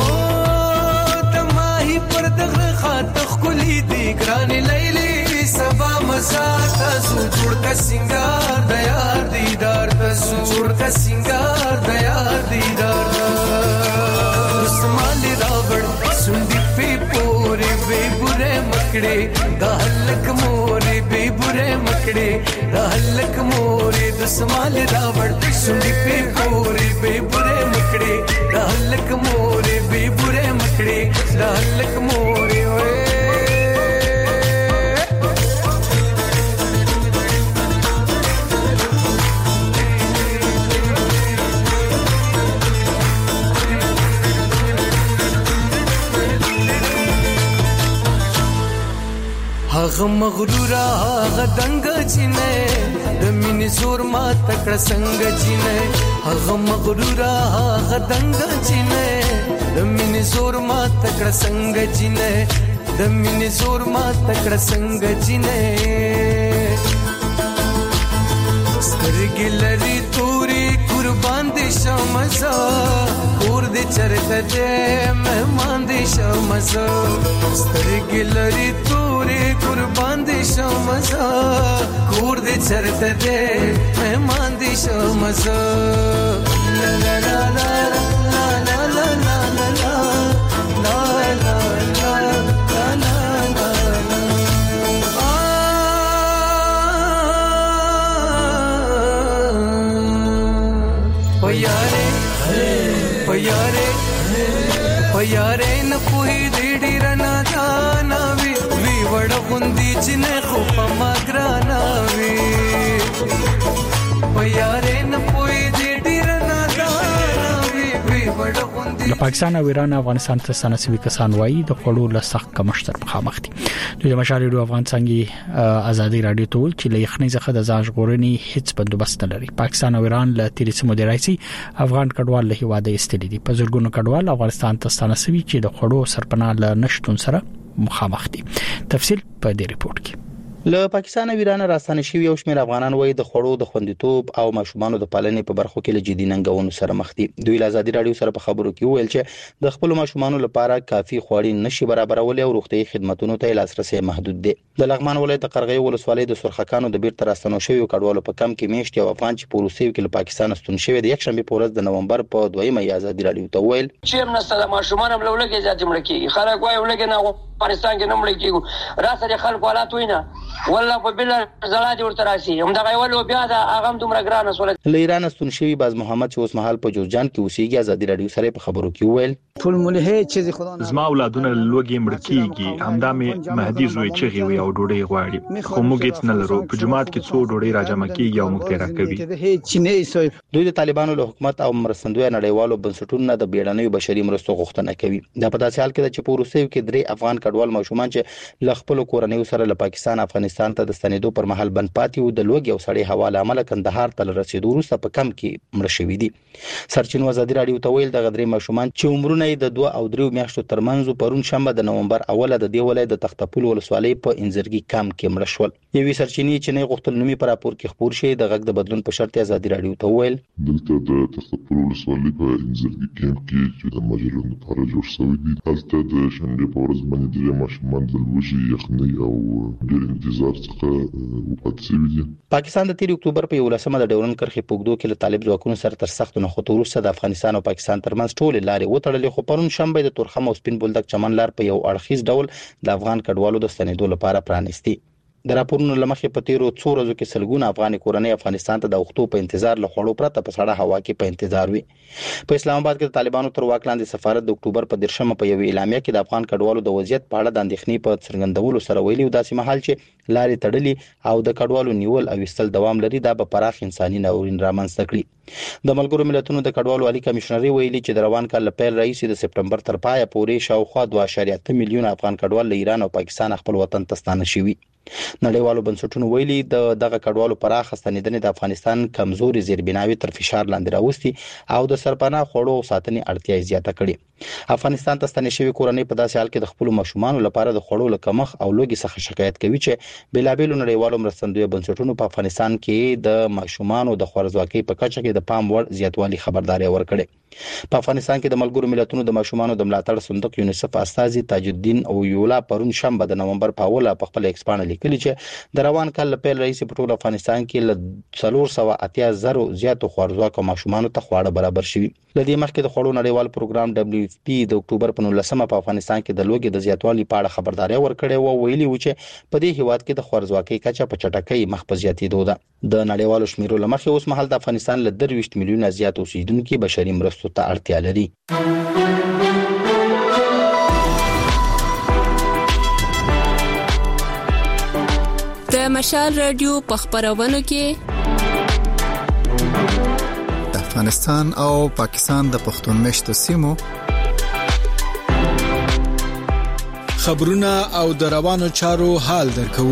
پر دغه خاطر خولي دي ګراني لیلې سبا مزار تاسو جوړ کا سنگار د یار دیدار تاسو جوړ کا سنگار د یار دیدار اسمان راوړ سندې په پورې به بره مکړې د هلک مورې به بره مکړې د هلک مورې د اسمان راوړ سندې په پورې به بره مکړې د هلک مورې به بره مکړې د هلک مورې وې هغه مغرور هغه دنګ چینه د مینې زور ما تکړه څنګه چینه هغه مغرور هغه دنګ چینه د مینې زور ما تکړه څنګه چینه د مینې زور ما تکړه څنګه چینه سترګې لري توري قربان دي شمزه کور دې چرته دې مهمان دي شمزه سترګې لري توري قربان دي شمزه کور دې چرته دې مهمان دي شمزه لا لا لا لا لا لا لا لا لا لا لا پياره پياره پياره نه پوي دې ډیر نه جانا وي وی وړ غوندي چې نه خو په ماګرانا وي پياره نه پوي دې ډیر نه جانا وي وی وړ غوندي د پاکستان او ایران افغانستان ته سنسوي کسان وایي د خړو له سخت کمشتر مخامخ دي. د مشال ریډیو افغان څنګه ازادي رادیو ټول چې له یخنۍ څخه د ځاج غورني هیڅ بندوبست لري. پاکستان او ایران له تیری سمو دی راځي افغان کډوال له هواده استلې دي. په زورګونو کډوال افغانستان ته سنسوي چې د خړو سرپناه له نشټون سره مخامخ دي. تفصیل په دې ریپورت کې. له پاکستان او ایران راستانه شوی یو شمېر افغانان وایي د خوړو د خوندیتوب او ماشومانو د پالنې په برخو کې له جدي ننګونو سره مخ دي. دوی له ازادي رادیو سره په خبرو کې وویل چې د خپل ماشومانو لپاره کافي خوړې نشي برابرولې او روغتيایي خدماتو ته لاسرسي محدود دي. د لغمان ولایت د قرغې ولسوالۍ د سرخکانو د بیرته راستنو شوی کډوالو په کم کې میشت یو افغان چې په روسیې کې له پاکستان ستون شوی د یک شنبه په ورځ د نومبر په دویمه یې ازادي رادیو ته وویل چې موږ سره ماشومان هم لولګي ذاتي مړ کیږي خلک وایي ولګي نه افغانستان کې نه مړ کیږي راسره خلک حالات وینا والله په بل زړه دي ورته راشي هم دا غوړو بیا دا هغه دومره ګران سول. له ایران ستون شوی باز محمد چې اوس مهال په جوزجان کې اوسېږي ازادي رادیو سره په خبرو کې وویل ټول ملهه چې خدا زما اولادونه لوګي مړ کیږي همدا مې مهدي زوی چغي وي او ډوډۍ غواړي خو موږ هیڅ نه لرو په جماعت کې څو ډوډۍ راجمع کیږي او موږ تیرا کوي. دوی د طالبانو له حکومت او مرستندوی نړیوالو بنسټونو د بیړنیو بشري مرستو غوښتنه کوي. دا په داسې حال کې چې په روسیې کې درې افغان کډوال ماشومان چې له خپل کورنۍ سره له پاکستان افغانستان ته د ستنېدو پر مهال بند پاتې وو د لوګي او سړی حواله عمل کندهار ته رسیدو وروسته په کم کې مړ شوی دي. سرچینو ازادي رادیو ته ویل د غدري ماشومان چې عمرونه د دوه او درې میاشتو ترمنځ پرون شنبه د نومبر اوله د دې ولایت د تختپول ولسوالۍ په انزرګي کام کې مړ شول. یوې سرچینې چې نه غوښتل نومي پر راپور کې خبر شي د غږ د بدلون په شرط ازادي رادیو ته ویل دلته د تختپول ولسوالۍ په انزرګي کام کې چې د مجلو لپاره جوړ شوی دی هلته د شنبه په ورځ باندې د ماشومان د لوږې یخنۍ او ډېر انتظار څخه وپاتې شوي دي. پاکستان د تیر اکتوبر په یولسمه د ډیورن کرښې په اوږدو کې له طالب ځواکونو سره تر سخت نښتو وروسته د افغانستان او پاکستان ترمنځ ټولې لارې وتړلې خو پرون شنبه د تورخم او سپین بولدک چمن لار په یو اړخیز ډول د افغان کډوالو د ستنېدو لپاره پرانیستي. د راپورونو لمخې په تیرو څو ورځو کې سلګونه افغان کورنۍ افغانستان ته د وختو په انتظار له خوړو پرته په سړه هوا کې په انتظار وي. په اسلام آباد کې د طالبانو تر واک لاندې سفارت د اکتوبر په دیرشمه په یو اعلامیه کې د افغان کډوالو د وضعیت په اړه د اندېښنې په څرګندولو سره ویلي داسې مهال چې لارې تړلې او د کډوالو نیول او استل دوام لري دا به پراخ انساني ناورین رامنځته کړي. د ملګرو ملتونو د کډوالو عالی کمشنري ویلي چې د روان کال لپاره رئیس د سپټمبر تر پایه پورې شاوخوا دوه اعشاریه اته میلیون افغان کډوال له ایران او پاکستان خپل وطن ته ستانه شوي. نړیوالو بنسټونو ویلي د دغه کډوالو پراخ ستنېدنې د افغانستان کمزوري زیربناوي تر فشار لاندې راوستي او د سرپناه خوړو ساتنې اړتیا زیاته کړې. افغانستان ته ستنې شوی کورنۍ په داسې حال کې د خپل ماشومان لپاره د خوړو لکمخ او لوګي څخه شکایت کوي چې بلابل نړیوالو مرستندوی بنسټونو په افغانستان کې د ماشومان د خوارځواکۍ په کچه کې د پام وړ زیاتوالی خبرداري ورکړي. په افغانستان کې د ملګرو ملتونو د ماشومان د ملاتړ صندوق یونیسف استاذ تاج الدین او یولا پرون شنبه د نومبر په اوله په خپل ایکسپانل لیکلي چې د روان کال لپاره رئیس په ټول افغانستان کې ل څلور سوه اتیا زره زیاتو خوارځواکو ماشومان ته خواړه برابر شوي. لدې مخکې د خوړو نړیوال پروګرام دبليو اف پی د اکتوبر په نولسمه په افغانستان کې د لوګي د زیاتوالي په اړه خبرداري ورکړې و ویلي و چې په دې هیواد کې د خوارځواکۍ کچه په چټکۍ مخ په زیاتېدو ده. د نړیوالو شمیرو لمخې اوس مهال د افغانستان له درویشت میلیونه زیات اوسیدونکو بشري مرستو ته اړتیا لري. د مشال رادیو په خبرونو کې د افغانستان او پاکستان د پښتون مشتو سیمو خبرونه او د روانو چارو حال درکو.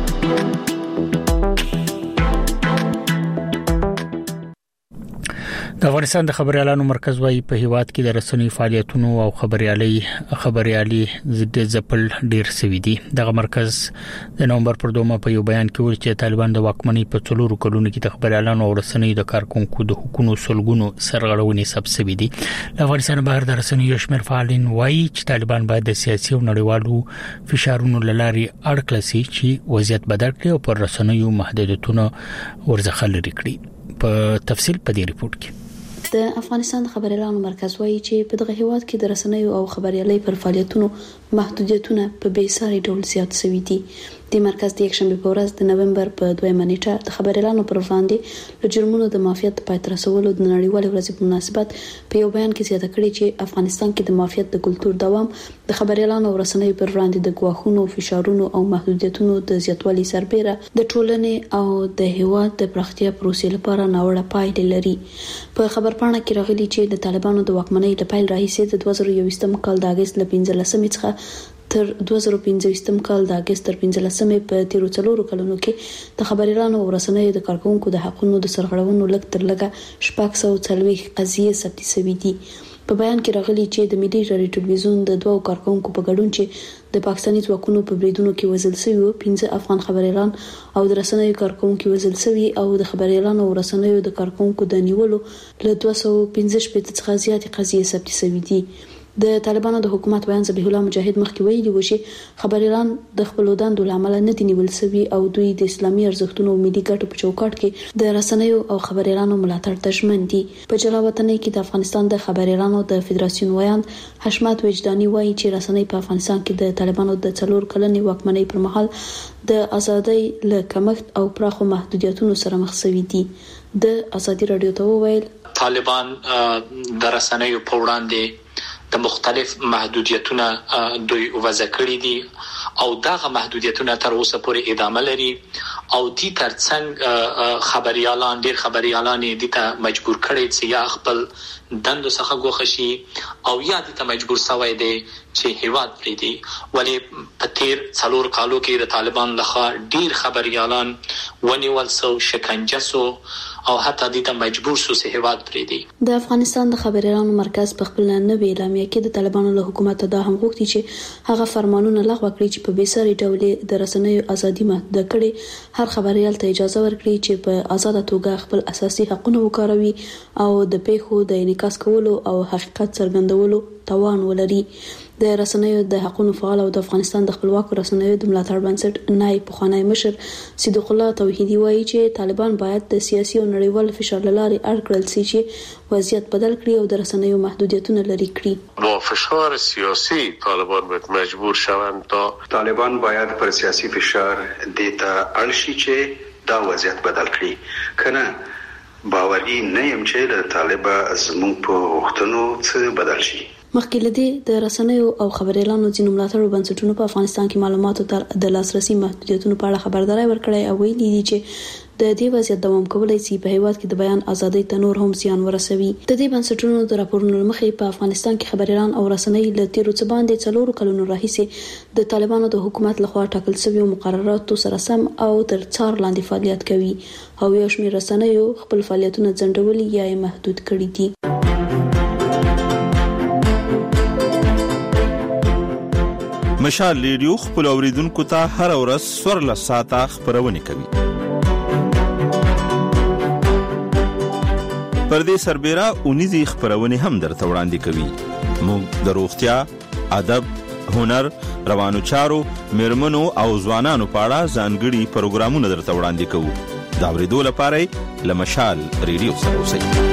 د افغانستان د خبريالانو مرکز وايي په هیواد کې د رسنۍ فعالیتونو او خبريالي خبريالي ضد ځپل ډیر سوي دي. دغه مرکز د نومبر پر دومه په یو بیان کې ویل چې طالبان د واکمنۍ په څلورو کلونو کې د خبريالانو او رسنۍ د کارکونکو د حقوقو سلګونو سرغړونې سبب سوي دي. د افغانستان بهر د رسنۍ شمیر فعالین وايي چې طالبان باید د سیاسي او نړیوالو فشارونو لاري اړکل سي چې وضعیت بدل کړي او پر رسنیو محدودیتونه ورزخه لري کړي. په تفصیل په دې ریپورت کې د افغانستان خبريالانو مرکز وايي چې په دغه هیواد کې د رسنیو او خبريالۍ پر فعالیتونو محدودیتونه په بیساري ډول زیات شوي دي. د مرکز د یک شنبه په ورځ د نومبر په دویمه نیټه د خبريالانو پر وړاندې له جرمونو د مافیات په پای رسولو د نړیوال ورځې په مناسبت په یو بیان کې زیاته کړې چې افغانستان کې د مافیات د کلتور دوام د خبريالانو او رسنیو پر وړاندې د ګواښونو فشارونو او محدودیتونو د زیاتوالي سربېره د ټولنې او د هیواد د پراختیا پروسې لپاره ناوړه پایلې لري. په خبرپاڼه کې راغلي چې د طالبانو د واکمنۍ د پیل راهیسې د دوه زره یوویشتم کال د اگست ل پنځلسمې څخه تر دوه زره پنځوستم کال د اگست تر پنځلسمې په تیرو څلورو کلونو کې د خبريالانو او رسنیو د کارکونکو د حقوقو د سرغړونو لږ تر لږه شپږ سوه څلوېښت قضیې ثبت شوې دي. په بیان کې راغلي چې د ملي رادیو ټلویزیون د دوه کارکونکو په ګډون چې د پاکستاني ځواکونو په بریدونو کې وژل شوي و پنځه افغان خبريالان او د رسنیو کارکونکو وژل شوي او د خبريالانو او رسنیو د کارکونکو د نیولو له دوه سوه پنځه شپږ څخه زیاتې قضیې ثبت شوي دي. د طالبانو د حکومت بیان ذبیح الله مجاهد مخکې ویلي و چې خبريالان د خپل دندو لامل نه دي نیول شوي او دوی د اسلامي ارزښتونو او ملي ګټو په چوکاټ کې د رسنیو او خبريالانو ملاتړ ته ژمن دي. په جلاوطنۍ کې د افغانستان د خبريالانو د فدراسیون ویاند حشمت وجداني وایي چې رسنۍ په افغانستان کې د طالبانو د څلور کلنې واکمنۍ پر مهال د ازادۍ له کمښت او پراخو محدودیتونو سره مخ شوي دي. د ازادي رادیو ته وویل طالبان د رسنیو په وړاندې د مختلف محدودیتونه دوی وضع کړی دي او دغه محدودیتونه تر اوسه پورې ادامه لري او دي ترڅنګ خبريالان ډیر خبريالان دي ته مجبور کړي چې یا خپل دندو څخه ګوښه شي او یا دي ته مجبور شوی دي چې هیواد پریږدي. ولې په تیر څلور کالو کې د طالبان لخوا ډیر خبريالان ونیول شو، شکنجه شو او حتی دي ته مجبور شو چې هیواد پریږدي. د افغانستان د خبريالانو مرکز په خپل نوې اعلامیه کې د طالبانو له حکومت دا هم غوښتي چې هغه فرمانونه لغوه کړي چې په بیساري ډول د رسنیو ازادي محدود کړي، هر خبريال ته اجازه ورکړي چې په آزاده توګه خپل اساسي حقوقونه وکاروي او د پیښو د انعکاس کولو او حقیقت څرګندولو توان ولري. د رسنیو د حقوقو فعال او د افغانستان د خپلواک رسنیو د ملاتړ بنسټ نائب پخوانی مشر صدیق الله توحیدی وایي چې طالبان باید د سیاسي او نړیوال فشار لارې اړ کړل شي چې وضعیت بدل کړي او د رسنیو محدودیتونه لرې کړي. با فشار سیاسی طالبان باید مجبور شوند تا طالبان باید پر سیاسی فشار دیتا اړ شي چې دا وضعیت بدل کړي. کنه باوري نه يم چې د طالبان زموږ په وختونو څه بدل شي. مخکې لدی د رسنیو او خبريالانو ځینو ملاتړو بنسټونو په افغانستان کې معلوماتو تر د لاسرسي محدودیتونو په اړه خبرداري ورکړې او ویلي دي چې د دې وضعیت دوام کولای شي په هیواد کې د بیان ازادۍ ته نور هم زیان ورسوي. د دې بنسټونو د راپورونو مخې په افغانستان کې خبريالان او رسنۍ له تیرو څه باندې څلورو کلونو راهیسې د طالبانو د حکومت لخوا ټاکل شوی مقرراتو سره سم او تر څار لاندې فعالیت کوي او یو شمېر رسنیو خپل فعالیتونه ځنډولي یا محدود کړي دي. مشال ریډیو خپل اوریدونکو ته هر ورځ سورل ساعته خبرونه کوي. پردې سربېره اونیزي خبرونه هم درته وړاندې کوي. موږ د روغتیا، ادب، هنر، روانو چارو، میرمنو او ځوانانو په اړه ځانګړي پروګرامونه درته وړاندې کوو. دا اوریدو لپاره له مشال ریډیو سره اوسئ.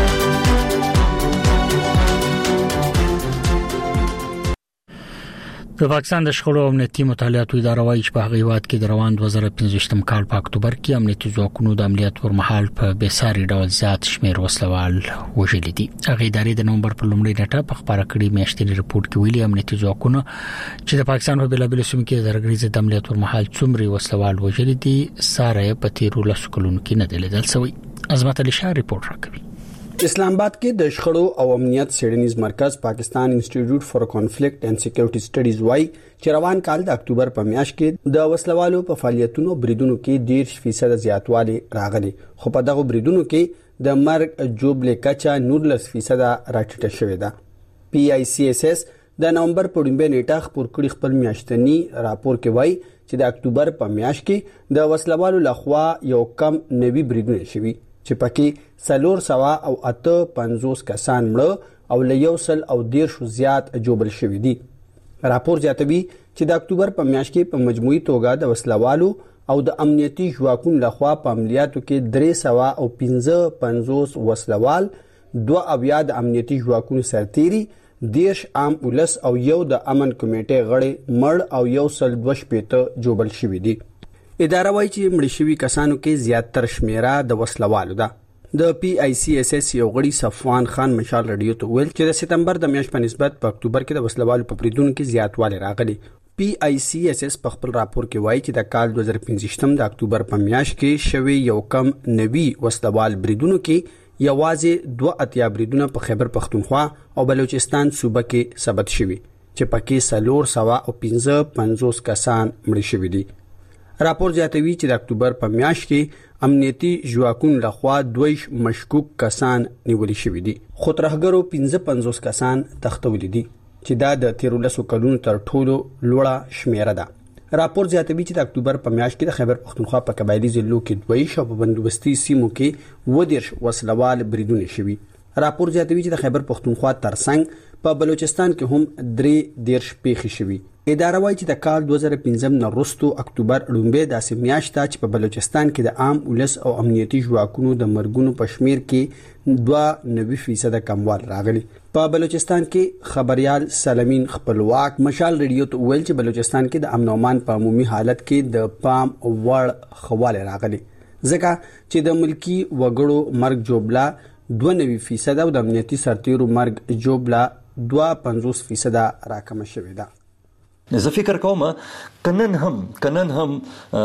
د پاکستان د شخړو او امنیتي مطالعاتو اداره وايي چې په هغه هیواد کې د روان دوه زره پنځه کال په اکتوبر کې امنیتي ځواکونو د عملیات پر مهال په بیساري ډول زیات شمېر وسلوال وژلي دي. هغه ادارې د نومبر پر لومړۍ نیټه په خبره کړې میاشتنی رپورت کې ویلي امنیتي ځواکونو چې د پاکستان په بلابل سیمو کې د درګریز د عملیات پر مهال څومره وسلوال وژلي دي ساره په تیرو لس کلونو کې نه دي لیدل شوی. عظمت علي شاه رپورت راکوي. اسلام آباد کې د شخړو او امنیت سیډنیز مرکز پاکستان انسټیټیوټ فار کانفلیکټ اینڈ سکیورټي سټډیز وايي چې روان کال د اکتوبر په میاشت کې د وسلوالو په فعالیتونو بریدونو کې ډیر فیصد زیاتوالی راغلی، خو په دغه بریدونو کې د مرګ جوړلې کچا نورلس فیصد راټیټه شوې ده. پی آی سی ایس ایس د نومبر په لومړۍ نیټه خبر کړي خپل میاشتنی راپور کې وایي چې د اکتوبر په میاشت کې د وسلوالو لخوا یو کم نوي بریدونه شوي چې پکې څلور سوه او اته پنځوس کسان مړه او له یو سل او دیرش زیات جوړل شوي دي. راپور زیاتوي چې د اکتوبر په میاشت کې په مجموعي توګه د وسلوالو او د امنیتي ځواکونو لخوا په عملیاتو کې درې سوه او پنځه پنځوس وسلوال، دوه اویا د امنیتي ځواکونو سرتیري، دیرش عام ولس او یو د امن کمیټې غړي مړ او یو سل دوه شپېته جوړل شوي دي. اداره وايي چې مړ شوي کسانو کې زیاتره شمیره د وسلوالو ده. د پی آی سی ایس ایس یو غړي صفوان خان مشال رادیو ته ویل چې د سپتمبر د میاشتې په نسبت په اکتوبر کې د وسلوالو په بریدونو کې زیاتوالی راغلی. پی آی سی ایس ایس په خپل راپور کې وایي چې د کال دوه زره پنځه د اکتوبر په میاشت کې شوی یو کم نوي وسلوال بریدونو کې یوازې دوه اتیا بریدونه په خیبر پختونخوا او بلوچستان صوبه کې ثبت شوي چې پکې څلور سوه او پنځه پنځوس کسان مړه شوي دي. راپور زیاتوي چې د اکتوبر په میاشت کې امنیتي ځواکونو لخوا دویش مشکوک کسان نیول شوي دي، خو ترهګرو پنځه پنځوس کسان تښتولي دي چې دا د تیرو لسو کلونو تر ټولو لوړه شمیره ده. راپور زیاتوي چې د اکتوبر په میاشت کې د خیبر پختونخوا په قبایلی ضلعو کې دویش او په بندوبستي سیمو کې ودیرش وسلوال بریدونه شوي. راپور زیاتوي چې د خیبر پختونخوا ترڅنګ په بلوچستان کې هم درې دیرش پیښې شوي. اداره وايي چې د کال دوه زره پنځم نه وروسته اکتوبر لومړی داسې میاشت ده چې په بلوچستان کې د عام ولس او امنیتي ځواکونو د مرګونو په شمیر کې دوه نوي فیصد کموال راغلی. په بلوچستان کې خبريال سلامین خپلواک مشال ریډیو ته ویل چې بلوچستان کې د امن او امان په عمومي حالت کې د پام وړ خواله راغلی، ځکه چې د ملکی وګړو مرګ جوړبلا دوه نوي فیصد او د امنیتي سرتیرو مرګ جوړبلا دوه پنځوس فیصد راکم شوې ده. زه فکر کوم کنن هم کنن هم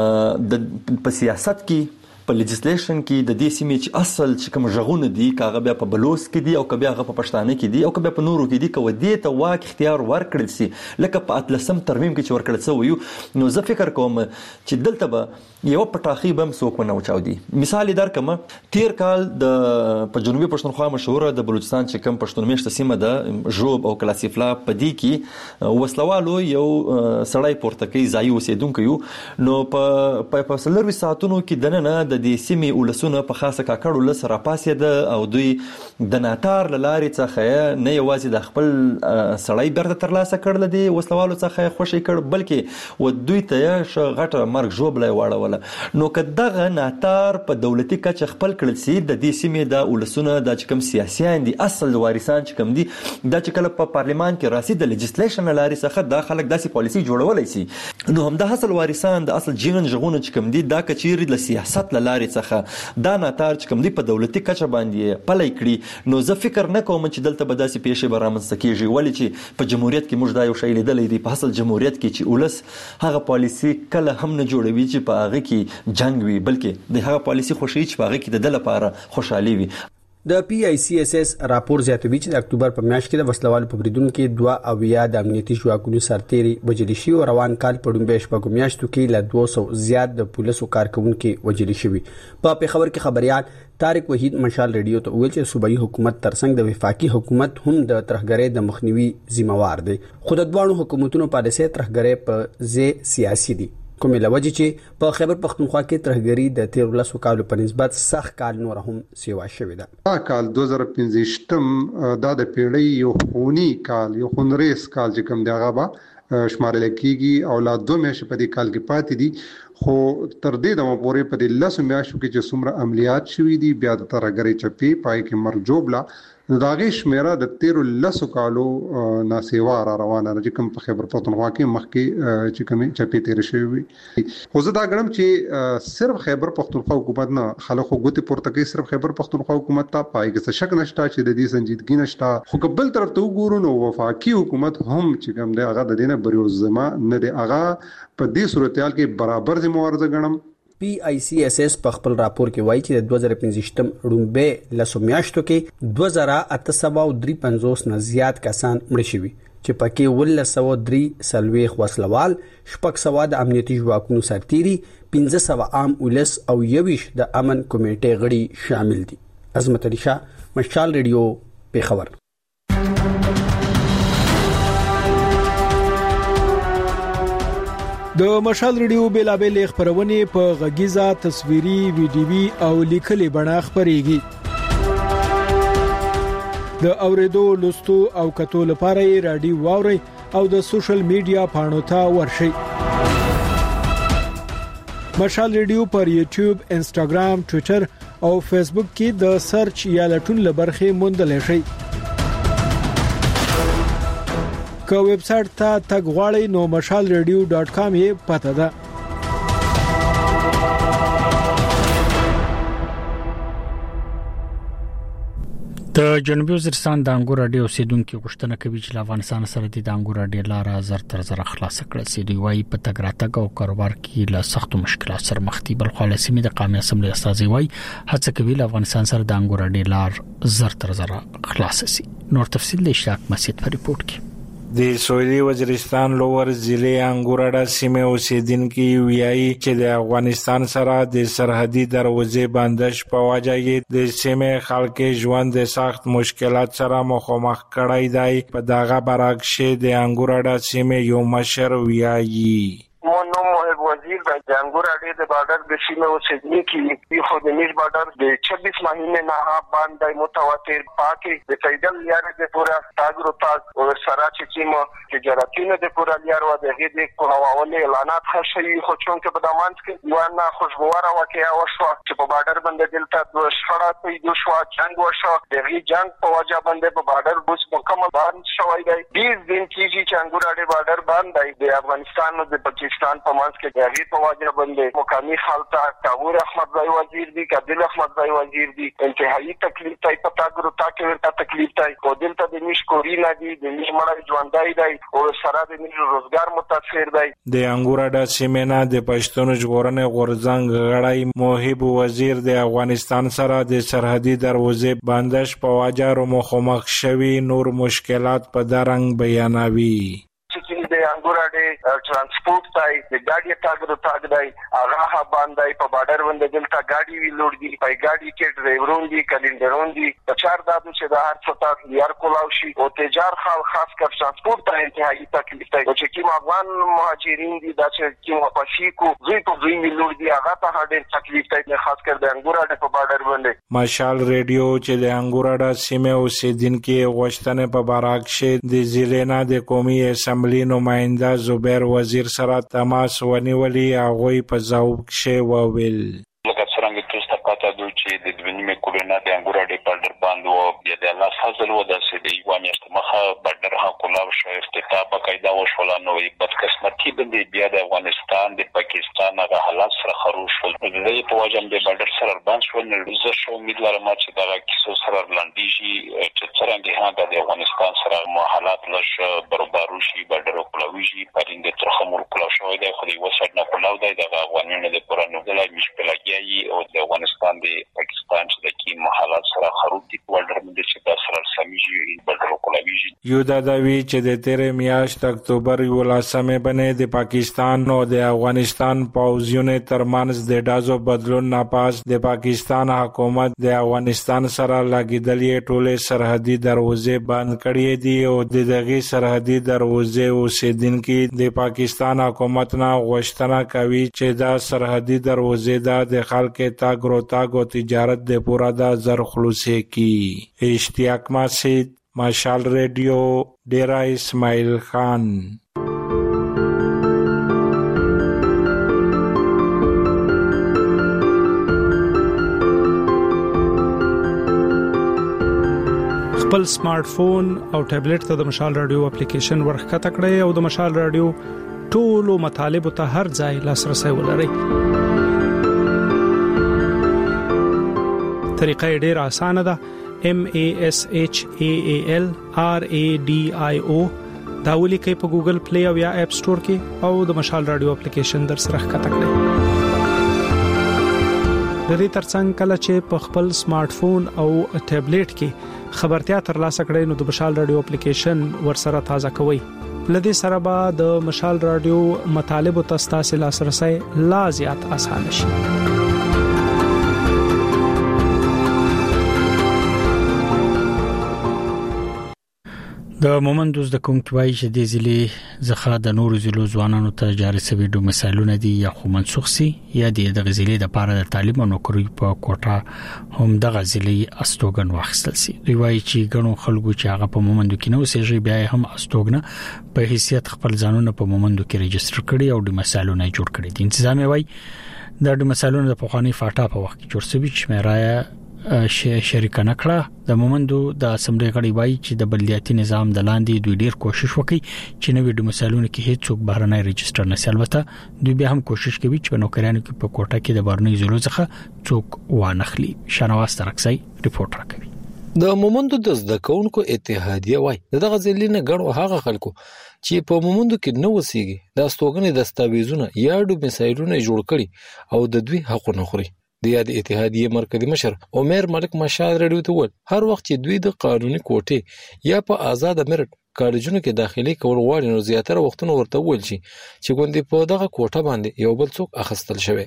د په سیاست کې په لیجسلیشن کې د دې سیمې چې اصل چې کوم ژغونه دي کاغه بیا په بلوس کې دي او کبه هغه په پښتانه کې دي او کبه په نورو کې دي کو دې ته واک اختیار ورکړل سي لکه په اتلسم ترمیم کې چې ورکړل سو یو نو زه فکر کوم چې دلته به یو پټاخي بم سوک نه وچاودي. مثال درکمه تیر کال د په جنوبي پښتونخوا مشهوره د بلوچستان چې کوم پښتون میشته سیمه ده ژوب او کلاسیفلا په دې کې وسلوالو یو سړی پورته کوي ځای اوسیدونکو یو نو په په سلروي ساعتونو کې دنه د دې سیمې ولسونه په خاصه کاکړو لس را پاسې ده او دوی د ناتار لارې څخه نه یوازې د خپل سړی برته ترلاسه کړل دي وسلوالو څخه خوشي کړ بلکې و دوی ته غټه مرګ جوړبلې واړه نو کداغه ناتار په دولتي کچ خپل کړل سي د دې سیمې د ولسونه د چکم سیاسيان دي اصل وارثان چې کوم دي د چکل په پارلیمان کې راسي د لیجسلیشن لارې څخه د خلک داسې پالیسي جوړولای سي نو هم د اصل وارثان د اصل جنن ژغونه چې کوم دي دا کچيري د سیاست لارې څخه دا ناتار چې کوم دي په دولتي کچ باندې پلي کړی نو زه فکر نه کوم چې دلته به داسې پیښې برامنځ کیږي ولې چې په جمهوریت کې موږ دا یو شی لیدلې دي په اصل جمهوریت کې چې ولس هغه پالیسي کله هم نه جوړوي چې په هغه کې جنگ وي بلکې د هغه پالیسي خوشي چې په هغه کې د دل لپاره خوشحالي وي. د پی آی سی اس اس راپور زیاتوي چې د اکتوبر په میاشت کې د وسلوالو په بریدونو کې دوه اویا د امنیتي ځواکونو سرتیري وجل شي او روان کال په ډومبې شپږ میاشتو کې له دوه سوه زیات د پولیسو کارکونکو وجل شي. په پیښور کې خبريال طارق وحید مشال ریډیو ته ویل چې صوبایي حکومت ترڅنګ د وفاقي حکومت هم د ترهګرۍ د مخنیوي ذمہوار دی، خو د دوه حکومتونو پالیسي ترهګرۍ په ځای سیاسي دي کومه لوجه چې په خیبر پختونخوا کې ترهګری د تیر لسو کالو په نسبت سخت کال نور هم سیوا شوې ده. دا کال دوه زره پنځه دا د پیړۍ یو خونی کال یو خونریز کال چې کوم دی هغه به شمارل کیږي او لا دوه میاشتې په دې کال کې پاتې دي خو تر دې دمه پورې په دې لسو میاشتو کې چې څومره عملیات شوي دي بیا د ترهګری چپی پای کې مرګ جوړبلا داغه شمیره د تیرو لسو کالو ناسیوا را روانه چې کوم په خیبر پختونخوا کې مخکې چې کوم چپی تیر شوی خو زه دا غواړم چې صرف خیبر پختونخوا حکومت نه خلکو غوتی پورته کوي صرف خیبر پختونخوا حکومت ته پای کې شک نشته چې د دې سنجیدګي نشته خو قبل طرف ته وګورو نو وفاقي حکومت هم چې کوم دی هغه د دینه بریوزما نه دی هغه په دې صورتحال کې برابر ذمہوار ځګنم. پی آی سی ایس ایس په خپل راپور کې وایي چې د دوه زره پنځه رومبه لسو میاشتو کې دوه زره اته سوه درې پنځوس نه زیات کسان مړ شوي چې پکې ولله سوه درې سلويخ وسلوال شپږ سوه د امنیتي ځواکونو سرتیري پنځه سوه عام ولس او یویش د امن کمیټې غړي شامل دي. عظمت علي شاه مشال ریډیو پیښور. د مشال ریډیو بیلابل خبرونه په غږیزه تصویري ویډیوي او لیکلي بڼه خبريږي. د اوریدو لوستو او کتو لپاره رادیو واوري او د سوشل میډیا پاڼو ته ورشي. مشال ریډیو پر یوټیوب، انستګرام، ټوئیټر او فیسبوک کې د سرچ یا لټون لبرخه موندل شي. که ویب سټ ته تګ غواړئ نو مشال ریډیو ډاٹ کام یې پته ده. د جنوبي وزیرستان د انګور اډې اوسیدونکو غوښتنه کوي چې افغانستان سره د انګور اډې لار زر تر زر خلاص کړي سي. دوی وايي په تګ راتګ او کاروبار کې له سختو مشکلات سره مخ دي. بل خو له سیمې د قومي اسمبلی استازي وايي هڅه کوي له افغانستان سره د انګور اډې لار زر تر زر خلاص شي. نور تفصیل د اشتراک مسجد په ریپورت کې. د سویلي وزیرستان لوور ضلع انګوراډا سیمه اوسیدونکو ویایي چې د افغانستان سره د سرحدي دروازې بندش په وجه یې د سیمه خلک ژوند د سخت مشکلات سره مخامخ کړی دی. په دغه برعکس د انګوراډا سیمه یو مشر ویایي مونو محب وزیر د انګوراډې د بارډر د سیمه اوسیدونکو یې خو د نیز بارډر د چھبیس مهینه نه باندې متواتر پاکي د فیدل یاره د پورا تاګرو تاګ او سره چې کیمو چې جراتینه د پورا یاره د هغې د کوهواولې اعلانات خشي خو چون کې په دمانځ کې یو نه خوشبواره واقعیا وشو چې په بارډر باندې دلته د شخړه پیدا شو جنگ وشو د هغې جنگ په وجه باندې په بارډر بوس مکمل باندې شوی دی. بیس دن کېږي چې انګوراډې بارډر باندې د افغانستان او د پاکستان په منځ کې د هغې په وجه باندې مقامي خلک طاهور احمد ځای وزیر دی کابل احمد ځای وزیر دی انتهایی تکلیف ته په تاګرو تا کې ورته تکلیف ته او دلته د نش کورینا دی د نش مړی ژوندای دی او سره د نش روزګار متاثر دی. د انګوراډا سیمه نه د پښتون ژغورنې غورځنګ غړی محب وزیر د افغانستان سره د سرحدي دروازې بندش په وجه مخامخ شوی نور مشکلات په درنګ بیانوي. د انګوراډې ترانسپورت تای د ګاډي تاګرو تاګ دی هغه باندې په بارډر باندې دلته ګاډي وی لوړ دي په ګاډي کې ډرایورون دي کلندرون دي په چار دادو چې د هر څه ته یار کولاو شي او تجار خال خاص کر ترانسپورت ته انتهایی تکلیف دی چې کوم افغان مهاجرین دي دا چې کوم واپسی کو زوی په زوی وی لوړ دي هغه ته ډېر تکلیف دی خاص کر د انګوراډې په بارډر باندې. مشال ریډیو چې د انګوراډا سیمه اوسیدونکو غوښتنې په برعکس د ضلع د قومي اسمبلی نماینده زبیر وزیر سره تماس ونیولی هغه په ځواب کې وویل لکه څنګه چې تاسو پاتې دوی چې د دنیمه کولونه د انګوراډې بارډر باندې او بیا د الله فضل و د سې دی و میاشت مخه بارډر ها کولاو شو افتتاح بقاعده وشول نو بد قسمتي باندې بیا د افغانستان د پاکستان هغه حالات سره خروج شول د دې په وجه د بارډر سره باندې شول نو زه شو امید لرم چې دا کیسو سره لاندېږي چې څنګه ها د افغانستان سره حالات لږ برابر شي بارډر کولاوي پرنده ترخه مول کولاو شوی دی خو د وسط نه کولاو دی د افغانانو د پرانو د لای مشکلات او د افغانستان د پاکستان چې د کی حالات سره خروج دي بارډر باندې چې دا سره سميږي بارډر کولاوي یو دا دوی چې د تیر میاشت اکتوبر ولسمه باندې د پاکستان او د افغانستان پوځونو ترمنځ د ډازو بدلون ناپاس د پاکستان حکومت د افغانستان سره لګیدلې ټوله سرحدي دروازې بند کړې دي او د دغه سرحدي دروازې اوسیدونکو د پاکستان حکومت نه غوښتنه کوي چې دا سرحدي دروازې د خلک تاګرو تاګو تجارت د پورا د زر خلاصي کی. اشتیاق مسجد مشال ریډیو ډیرا اسماعیل خان. خپل سمارټ فون او ټابلیټ ته د مشال رادیو اپلیکیشن ورخکته کړئ او د مشال رادیو ټولو مطالب ته هر ځای لاسرسي ولرئ. طریقه ډیره اسانه ده. M A S H A A L R A D I O دا ولیکئ په ګوګل پلی او یا اپ سٹور کې او د مشال رادیو اپلیکیشن در سره ښکته کړئ. د دې ترڅنګ کله چې په خپل سمارټ فون او ټابلیټ کې خبرتیا ترلاسه کړئ نو د مشال رادیو اپلیکیشن ورسره تازه کوئ. لدې سره به د مشال رادیو مطالب او تاسو لاسرسي لا زیات اسانه شي. د مومندوز د کومکوای چې د ځلې زخه د نورو ځلو ځوانانو ته جاري شوی د مثالونه دي یا خو منسوخ سي یا د غزلې د پاره د تعلیم او نوکری په کوټه هم د غزلې استوګن واخستل سي. دوی وايي چې غنو خلکو چې هغه په مومندو کې نو سيږي بیا هم استوګنه په حیثیت خپل ځانونه په مومندو کې ريجستره کړي او د مثالونه جوړ کړي دي. انتظام وايي د مثالونو د پخوانی فاټا په وخت کې جوړ شوی چې مېرایا شریکه نکړه. د مومندو د اسمبلی غړي وایي چې د بلدیاتي نظام د لاندې دوی ډیر کوشش وکړي چې نوې د مثالونو کې هیڅ څوک بهرنۍ ريجستره نشي. البته دوی بیا هم کوشش کوي چې په نوکرانو کې په کوټه کې د بهرنۍ زلو څخه څوک وانخلي. شنواز ترکسي ریپورت راکوي. د مومندو د زده کوونکو اتحادیه وایي دغه ځلینه غړو هغه خلکو چې په مومندو کې نو وسیږي د استوګنې دستاویزونه یا د مثالونو جوړ کړي او د دوی حقونه خوري. د یاد اتحادیه مرکزی مشر عمر ملک مشال رډیو ته ول هر وخت چې دوی د قانوني کوټې یا په آزاد امرت کالجونو کې داخلي کول غواړي نو زیاتره وختونه ورته ویل شي چې ګوندې په دغه کوټه باندې یو بل څوک اخستل شوی.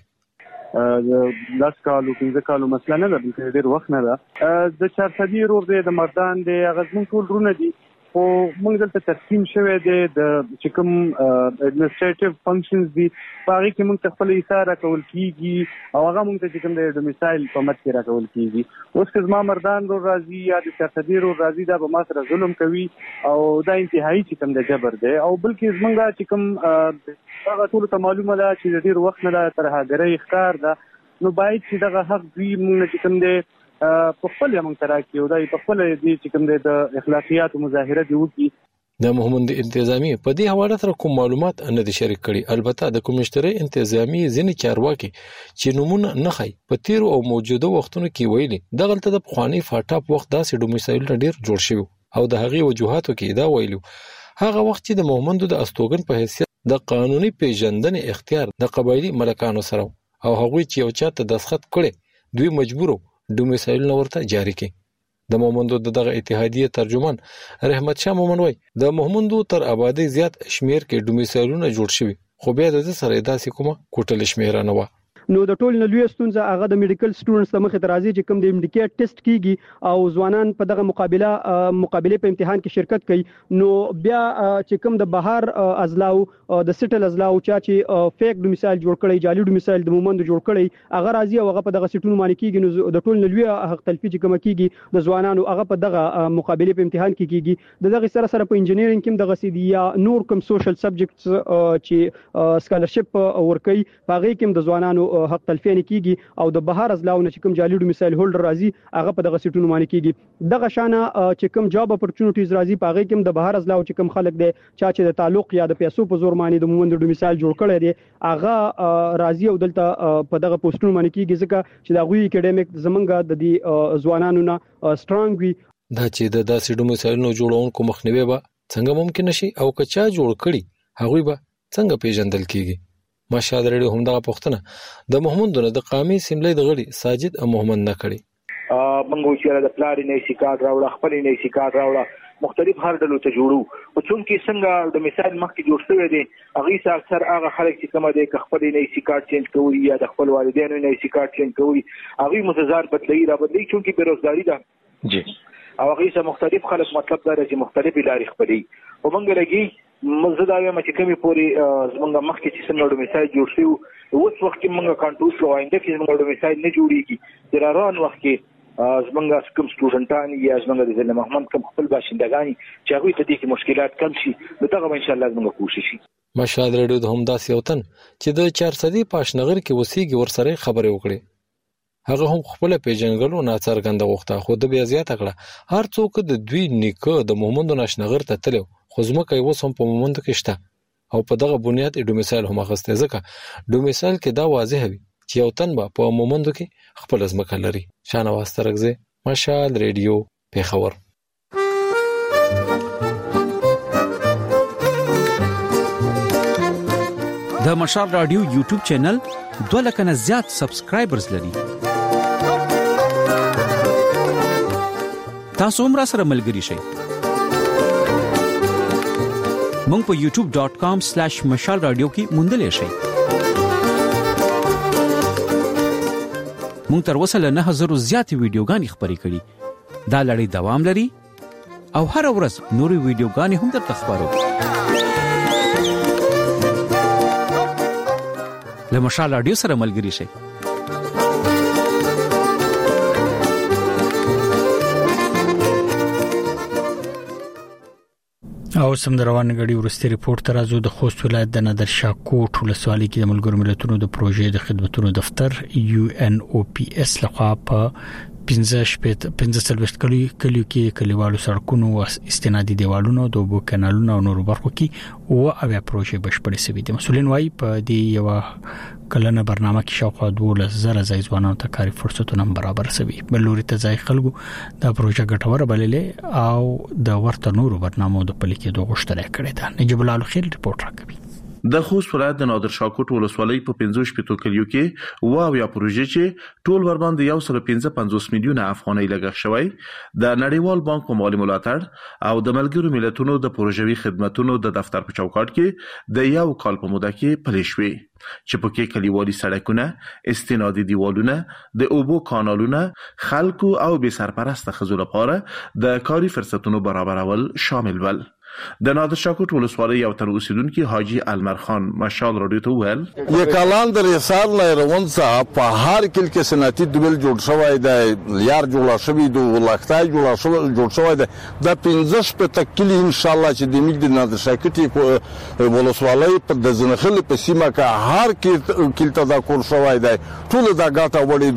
لاس کالو پنځه کالو مسله نه ده، بلکې ډېر وخت نه ده. د چارصدي رور دی د مردان دی، هغه زموږ ټول رونه دي، خو موږ دلته تقسیم شوی دی د چې کوم اډمنسټریټیو فنکشنز دي په هغې کې موږ ته خپل حصه راکول کېږي او هغه موږ ته چې کوم دی ډومیسایل په مد کې راکول کېږي. اوس که زما مردان رور راځي یا د چارصدي رور راځي دا به ما سره ظلم کوي او دا انتهایي چې کوم دی جبر دی. او بلکې زموږ چې کوم هغه ټولو ته معلومه ده چې د ډېر وخت نه ده ترهګرۍ ښکار ده، نو باید چې دغه حق دوی موږ چې کوم دی په خپل موږ ته راکړي او دا په خپل دي چې کوم د اخلاقیات مظاهره دی وکړي. د محمد انتظامی په دې حواله سره کوم معلومات نه دي شریک کړي. البته د کمشنري انتظامی ځینې چارواکي چې نمونه نه خي په تیر او موجوده وختونو کې ویلي دغلته د پخوانی فاټاپ وخت داسې ډومیسایل ډیر جوړ شوی او د هغې وجوهاتو کې دا ویلو هغه وخت چې د محمد د استوګن په حیثیت د قانوني پیژندنې اختیار د قبایلی ملکانو سره او هغوی چې یو چاته دسخط کړي دوی مجبورو ډومیسایل ورته جاری کړي. د مومندو دغه اتحادیه ترجمان رحمت شاه مومن وای د مومندو تر آبادی زیات شمیر کې ډومیسایلونه جوړ شوي، خو بیا د سره داسې کومه کوټل شمیره نه و. نو د ټول نه لوی ستونزه هغه د میډیکل سټوډنټس د مخې ته راځي چې کوم د امډیکیټ ټیسټ کیږي او ځوانان په دغه مقابله مقابله په امتحان کې شرکت کوي، نو بیا چې کوم د بهر ازلاو د سټل ازلاو چا چې فیک ډومیسایل جوړ کړي، جعلي ډومیسایل د مومند جوړ کړي، هغه راځي او هغه په دغه سټونو باندې کیږي. نو د ټول نه لوی حق تلفي چې کوم کیږي د ځوانانو هغه په دغه مقابله په امتحان کې کیږي. د دغه سره سره په انجینرینګ کې دغه سیدی یا نور کوم سوشل سبجیکټس چې سکالرشپ ورکوي هغه کې د ځوانانو حق تلفي نه کیږي او د بهر ازلاو نه چې کوم جعلي ډومیسایل هولډر راځي هغه په دغه سټونو باندې کیږي. دغه شانه چې کوم جاب اپورچونټیز راځي په هغه کې د بهر ازلاو چې کوم خلک دي چا چې د تعلق یا د پیسو په زور باندې د مومند ډومیسایل جوړ کړي دي هغه راځي او دلته په دغه پوسټونو باندې کیږي ځکه چې دا غوي اکیډمیک زمونږ د دې ځوانانو نه سترونګ وي. دا چې د داسې ډومیسایلونو جوړونکو مخنیوي به څنګه ممکن شي او که چا جوړ کړي هغوی به څنګه پیژندل کیږي. ماشاءالله رډیو هم دا پوښتنه د محمد دونه د قومي اسمبلی د غړي ساجد محمد نه کړي. منګو چې د پلان نه سیکار راوړه خپل نه سیکار راوړه مختلف هر ډلو ته جوړو او چون کې څنګه د مثال مخکې جوړ شوی دی هغه سره اکثر هغه خلک چې کومه د خپل نه سیکار چینج کوي یا د خپل والدینو نه سیکار چینج کوي هغه متضاد بدلی را بدلی چون کې بیروزګاری ده جی او هغه سره مختلف خلک مطلب دا چې مختلفې لارې خپلې او موږ لګي مزه دا وایم چې کومي پوری زمونږ مخکې چې څنګه ډومیسایل جوړ شي اوس وخت کې موږ کنټرول شو آینده کې زمونږ ډومیسایل نه جوړیږي د روان وخت کې زمونږ کوم سټوډنټان یا زمونږ د ضلع محمد کوم خپل باشندگان چې هغه ته دې مشکلات کم شي نو دا ان شاء الله زموږ کوشش شي. مشال رډو د هم داسې وطن چې د چارصدي پاشنغر کې وسیږي ورسره خبرې وکړي هغه هم خپل پیژنګلو ناڅرګنده وخته خو د بیا زیات کړه هر څوک د دوی نیکه د محمد ناشنغر ته تلو خو زموږ یو سم په مومند کې شته او په دغه بنیاد ډومیسایل هم غسته ځکه ډومیسایل کې دا واضح وي چې یو تن به په مومند کې خپل ځمکه لري. شانواز ترغزه مشال ریډیو پیښور. د مشال رادیو یوټیوب چینل دوه لک نه زیات سبسکرایبرز لري. تاسو هم را سره ملګری شئ. مونږ په یوټیوب ډاٹ کام سلیش مشال رادیو کې موندلی شئ. مونږ تر اوسه له نه هزارو زیاتې ویډیوګانې خپرې کړي. دا لړۍ دوام لري او هر ورځ نورې ویډیوګانې هم درته خپرو. له مشال رادیو سره ملګری شئ. او سم روان غړي ورستي ریپورت ترازو د خوست ولایت د نادر شاه کوټ ولسوالۍ کې د ملګرو ملتونو د پروژې د خدماتو دفتر یو ان او پی اس لخوا په پنځه شپږ پنځه سلويست کلی کلیو کې کلیوالو سړکونو او استنادي دیوالونو د اوبو کانالونو او نورو برخو کې او اویا پروژې بشپړې شوې دي. مسولین وايي په دې یو کلنه برنامه کې شاوخوا دوه زره ځوانانو ته کاري فرصتونه برابر شوي. بلوري ته ځای خلکو دا پروژه ګټوره بللې او د ورته نورو برنامو د پلي کېدو غوښتنه کړې ده. نجیب الله خیر ریپورت راکوي. د خوست ولایت د نادر شاه کوټ ولسوالۍ په پنځه شپږ کلیو کې واویا پروژې چې ټول ور باندې یو سل پنځه پنځوس میلیونه افغانۍ لګښت شوی د نړیوال بانک په مالي ملاتړ او د ملګرو ملتونو د پروژوي خدماتونو د دفتر په چوکاټ کې د یو کال په موده کې پلي شوې چې پکې کلیوالي سړکونه استنادي دیوالونه د اوبو کانالونه خلکو او بې سرپرسته ښځو لپاره د کاري فرصتونو برابرول شامل ول. د نادر شاه کوټ ولسوالۍ یو تن اوسیدونکي حاجی المر خان مشال رادیو ته ویل یکالان در حصار لایروان څخه په هر کل کې صنعتي دوبل جوړ شوی دی یار جوړ شوی دی ولختای جوړ شوی جوړ شوی دی د پنځه شپږ کلی ان شاء الله چې د میګ د نادر شاه کوټ ولسوالۍ په د زنخل په سیمه کې هر کل ته دا کول شوی دی ټول دا ګټه وړي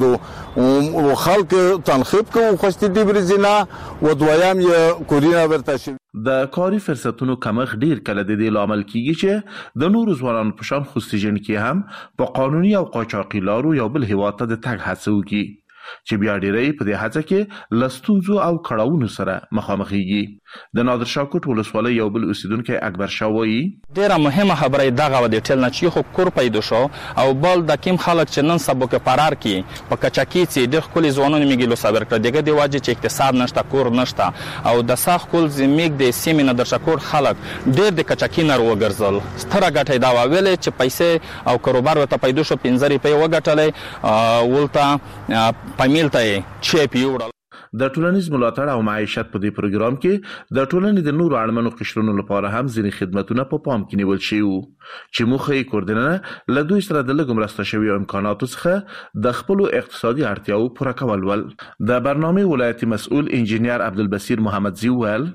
دو او خلک تنخیب کوي خوستي دی برزینا و دویم یې کورینا ورته شي د کاري فرصتونو کمښت ډیر کله د دې لامل کیږي چې د نورو ځوانانو په شان خوستجن کې هم په قانوني او قاچاقي لارو یو بل هیواد ته د تګ هڅه وکړي چې بیا ډیرې په دې هڅه کې لستونزو او کړهونو سره مخامخېږي. د نادر شاه کوټ ولسوالۍ یو بل اوسیدونکی اکبر شاه وایي ډیره مهمه خبره دغه و د ټیل نه چې خو کور پیدا شو او بل د کیم خلک چې نن سبا کې فرار کی په کچاکی چې د خپل ځوانانو میګلو صبر کړ دغه دی واجب چې اقتصاد نشته کور نشته او د ساخ کول زمیګ د سیمه نادر شاه کوټ خلک ډیر د کچاکی نر وګرځل ستره ګټه دا ویل چې پیسې او کاروبار وته پیدا شو پنځه روپۍ وګټلې ولته پمیلته چې پیوړل. د ټولنیز ملاتړ او معیشت په دې پروګرام کې د ټولنې د نورو اړمنو قشرونو لپاره هم ځینې خدماتونه په پام کې نیول شوي وو چې موخه یې کوردینه له دوی سره د لږ مرسته شوي امکاناتو څخه د خپلو اقتصادي اړتیاو پوره کول ول. د برنامې ولایتي مسؤل انجینیر عبدالبصیر محمدزی ویل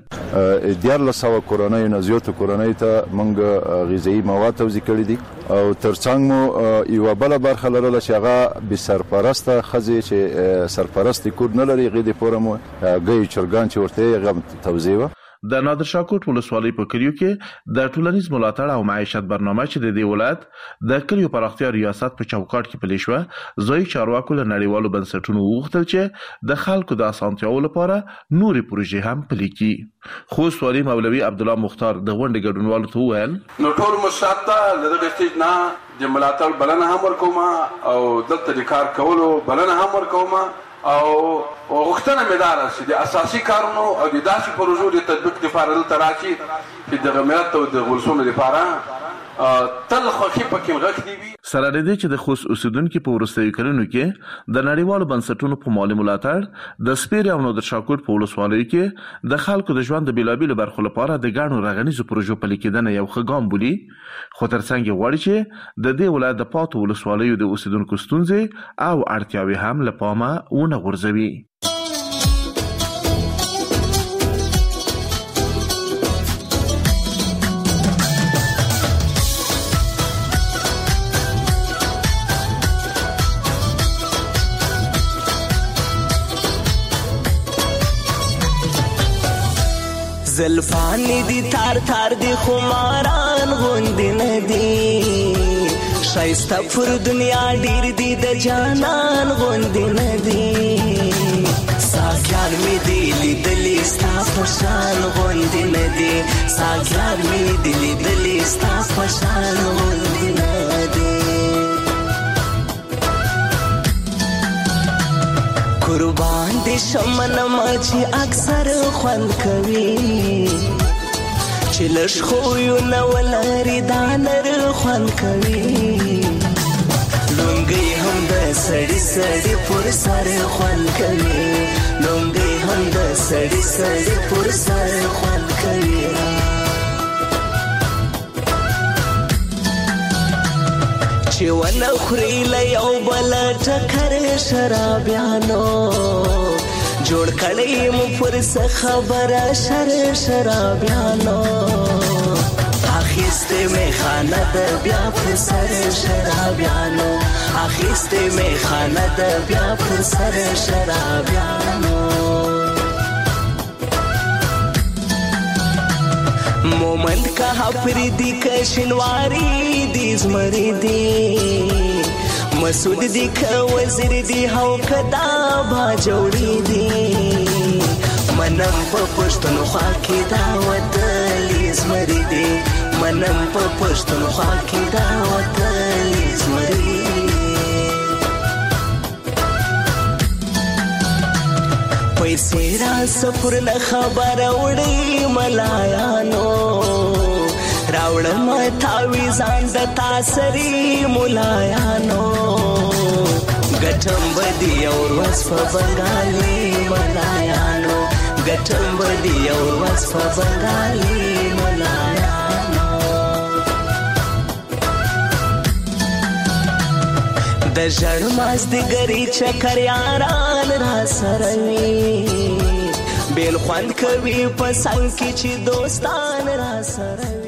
دیارلس سوه کورنیو نه زیاتو کورنیو ته موږ غذایي مواد توزیع کړي دي او ترڅنګ مو یوه بله برخه لرله چې هغه بې سرپرسته ښځې چې سرپرستې کور نه لري هغې دپاره مو ګی چرګان چې ورته یې هغه توزیع وه. د نادر شاه کوټ ولسوالۍ په کلیو کې د ټولنیز ملاتړ او معیشت برنامه چې د دې ولایت د کلیو پراختیا ریاست په چوکاټ کې پلي شوه ځایي چارواکو له نړیوالو بنسټونو وغوښتل چې د خلکو د اسانتیاو لپاره نورې پروژې هم پلي کړي. خوست والي مولوي عبدالله مختار د غونډې ګډونوالو ته وویل نو ټول مشرات ته له دغه سټیج نه د ملاتړ بلنه هم ورکوم او دلته د کار کولو بلنه هم ورکوم او غوښتنه مې دا ده چې د اساسي کارونو او د داسې پروژو د تطبیق لپاره دلته راشي چې دغه ملت او د ولسونو لپاره تل خوښي پکې غږ دی. سره د دې چې د خوست اوسیدونکو په وروستیو کلونو کې د نړیوالو بنسټونو په مالي ملاتړ د سپیرې او نادر شاه کوټ په ولسوالیو کې د خلکو د ژوند د بیلابیلو برخو لپاره د ګڼو رغنیزو پروژو پلي کېدنه یو ښه ګام بولي خو ترڅنګ یې غواړي چې د دې ولایت د پاتو ولسوالیو د اوسیدونکو ستونزې او اړتیاوې هم له پامه ونه غورځوي. زلفانی دی تار تار دی خماران غوندی ندی شایسته پر دنیا ډیر دی د جانان غوندی ندی ساکیان می دی لیدلی ستا پشان غوندی ندی ساکیان می دی لیدلی ستا پشان غوندی ندی قربان دی شمن ماچی اکثر خوند کوي چې لش خویو نولاری دانر خوند کوي لونګي هم د سړی سړی پر سر خوند کوي لونګي هم د سړی سړی پر سر خوند کوي چې ونه خوري له یو بل ټکر شرابیانو جوړ کړی مو پر څه خبره شر شرابیانو اخیسته می خانه د بیا پر سر شرابیانو اخیسته می خانه د بیا پر سر شرابیانو مومند کا پردی کشنواری دی زمری دی مسعود دی که وزیر دی هاو کدا با جوړی دی منم په پښتون خوا کې دا ودلی زمری دی منم په پښتونخوا کې دا وطن زمري پیسې را سفر نه خبر وړي ملایانو راوړم تاویزان د تاسري ملایانو ګټم بدی اور وصف بنگالي ملایانو ګټم بدی اور وصف بنگالي ملایانو د ژړ مازدیګري چکر یاران را سره وي بیل خوند کوي په څنګ کې چې دوستان را سره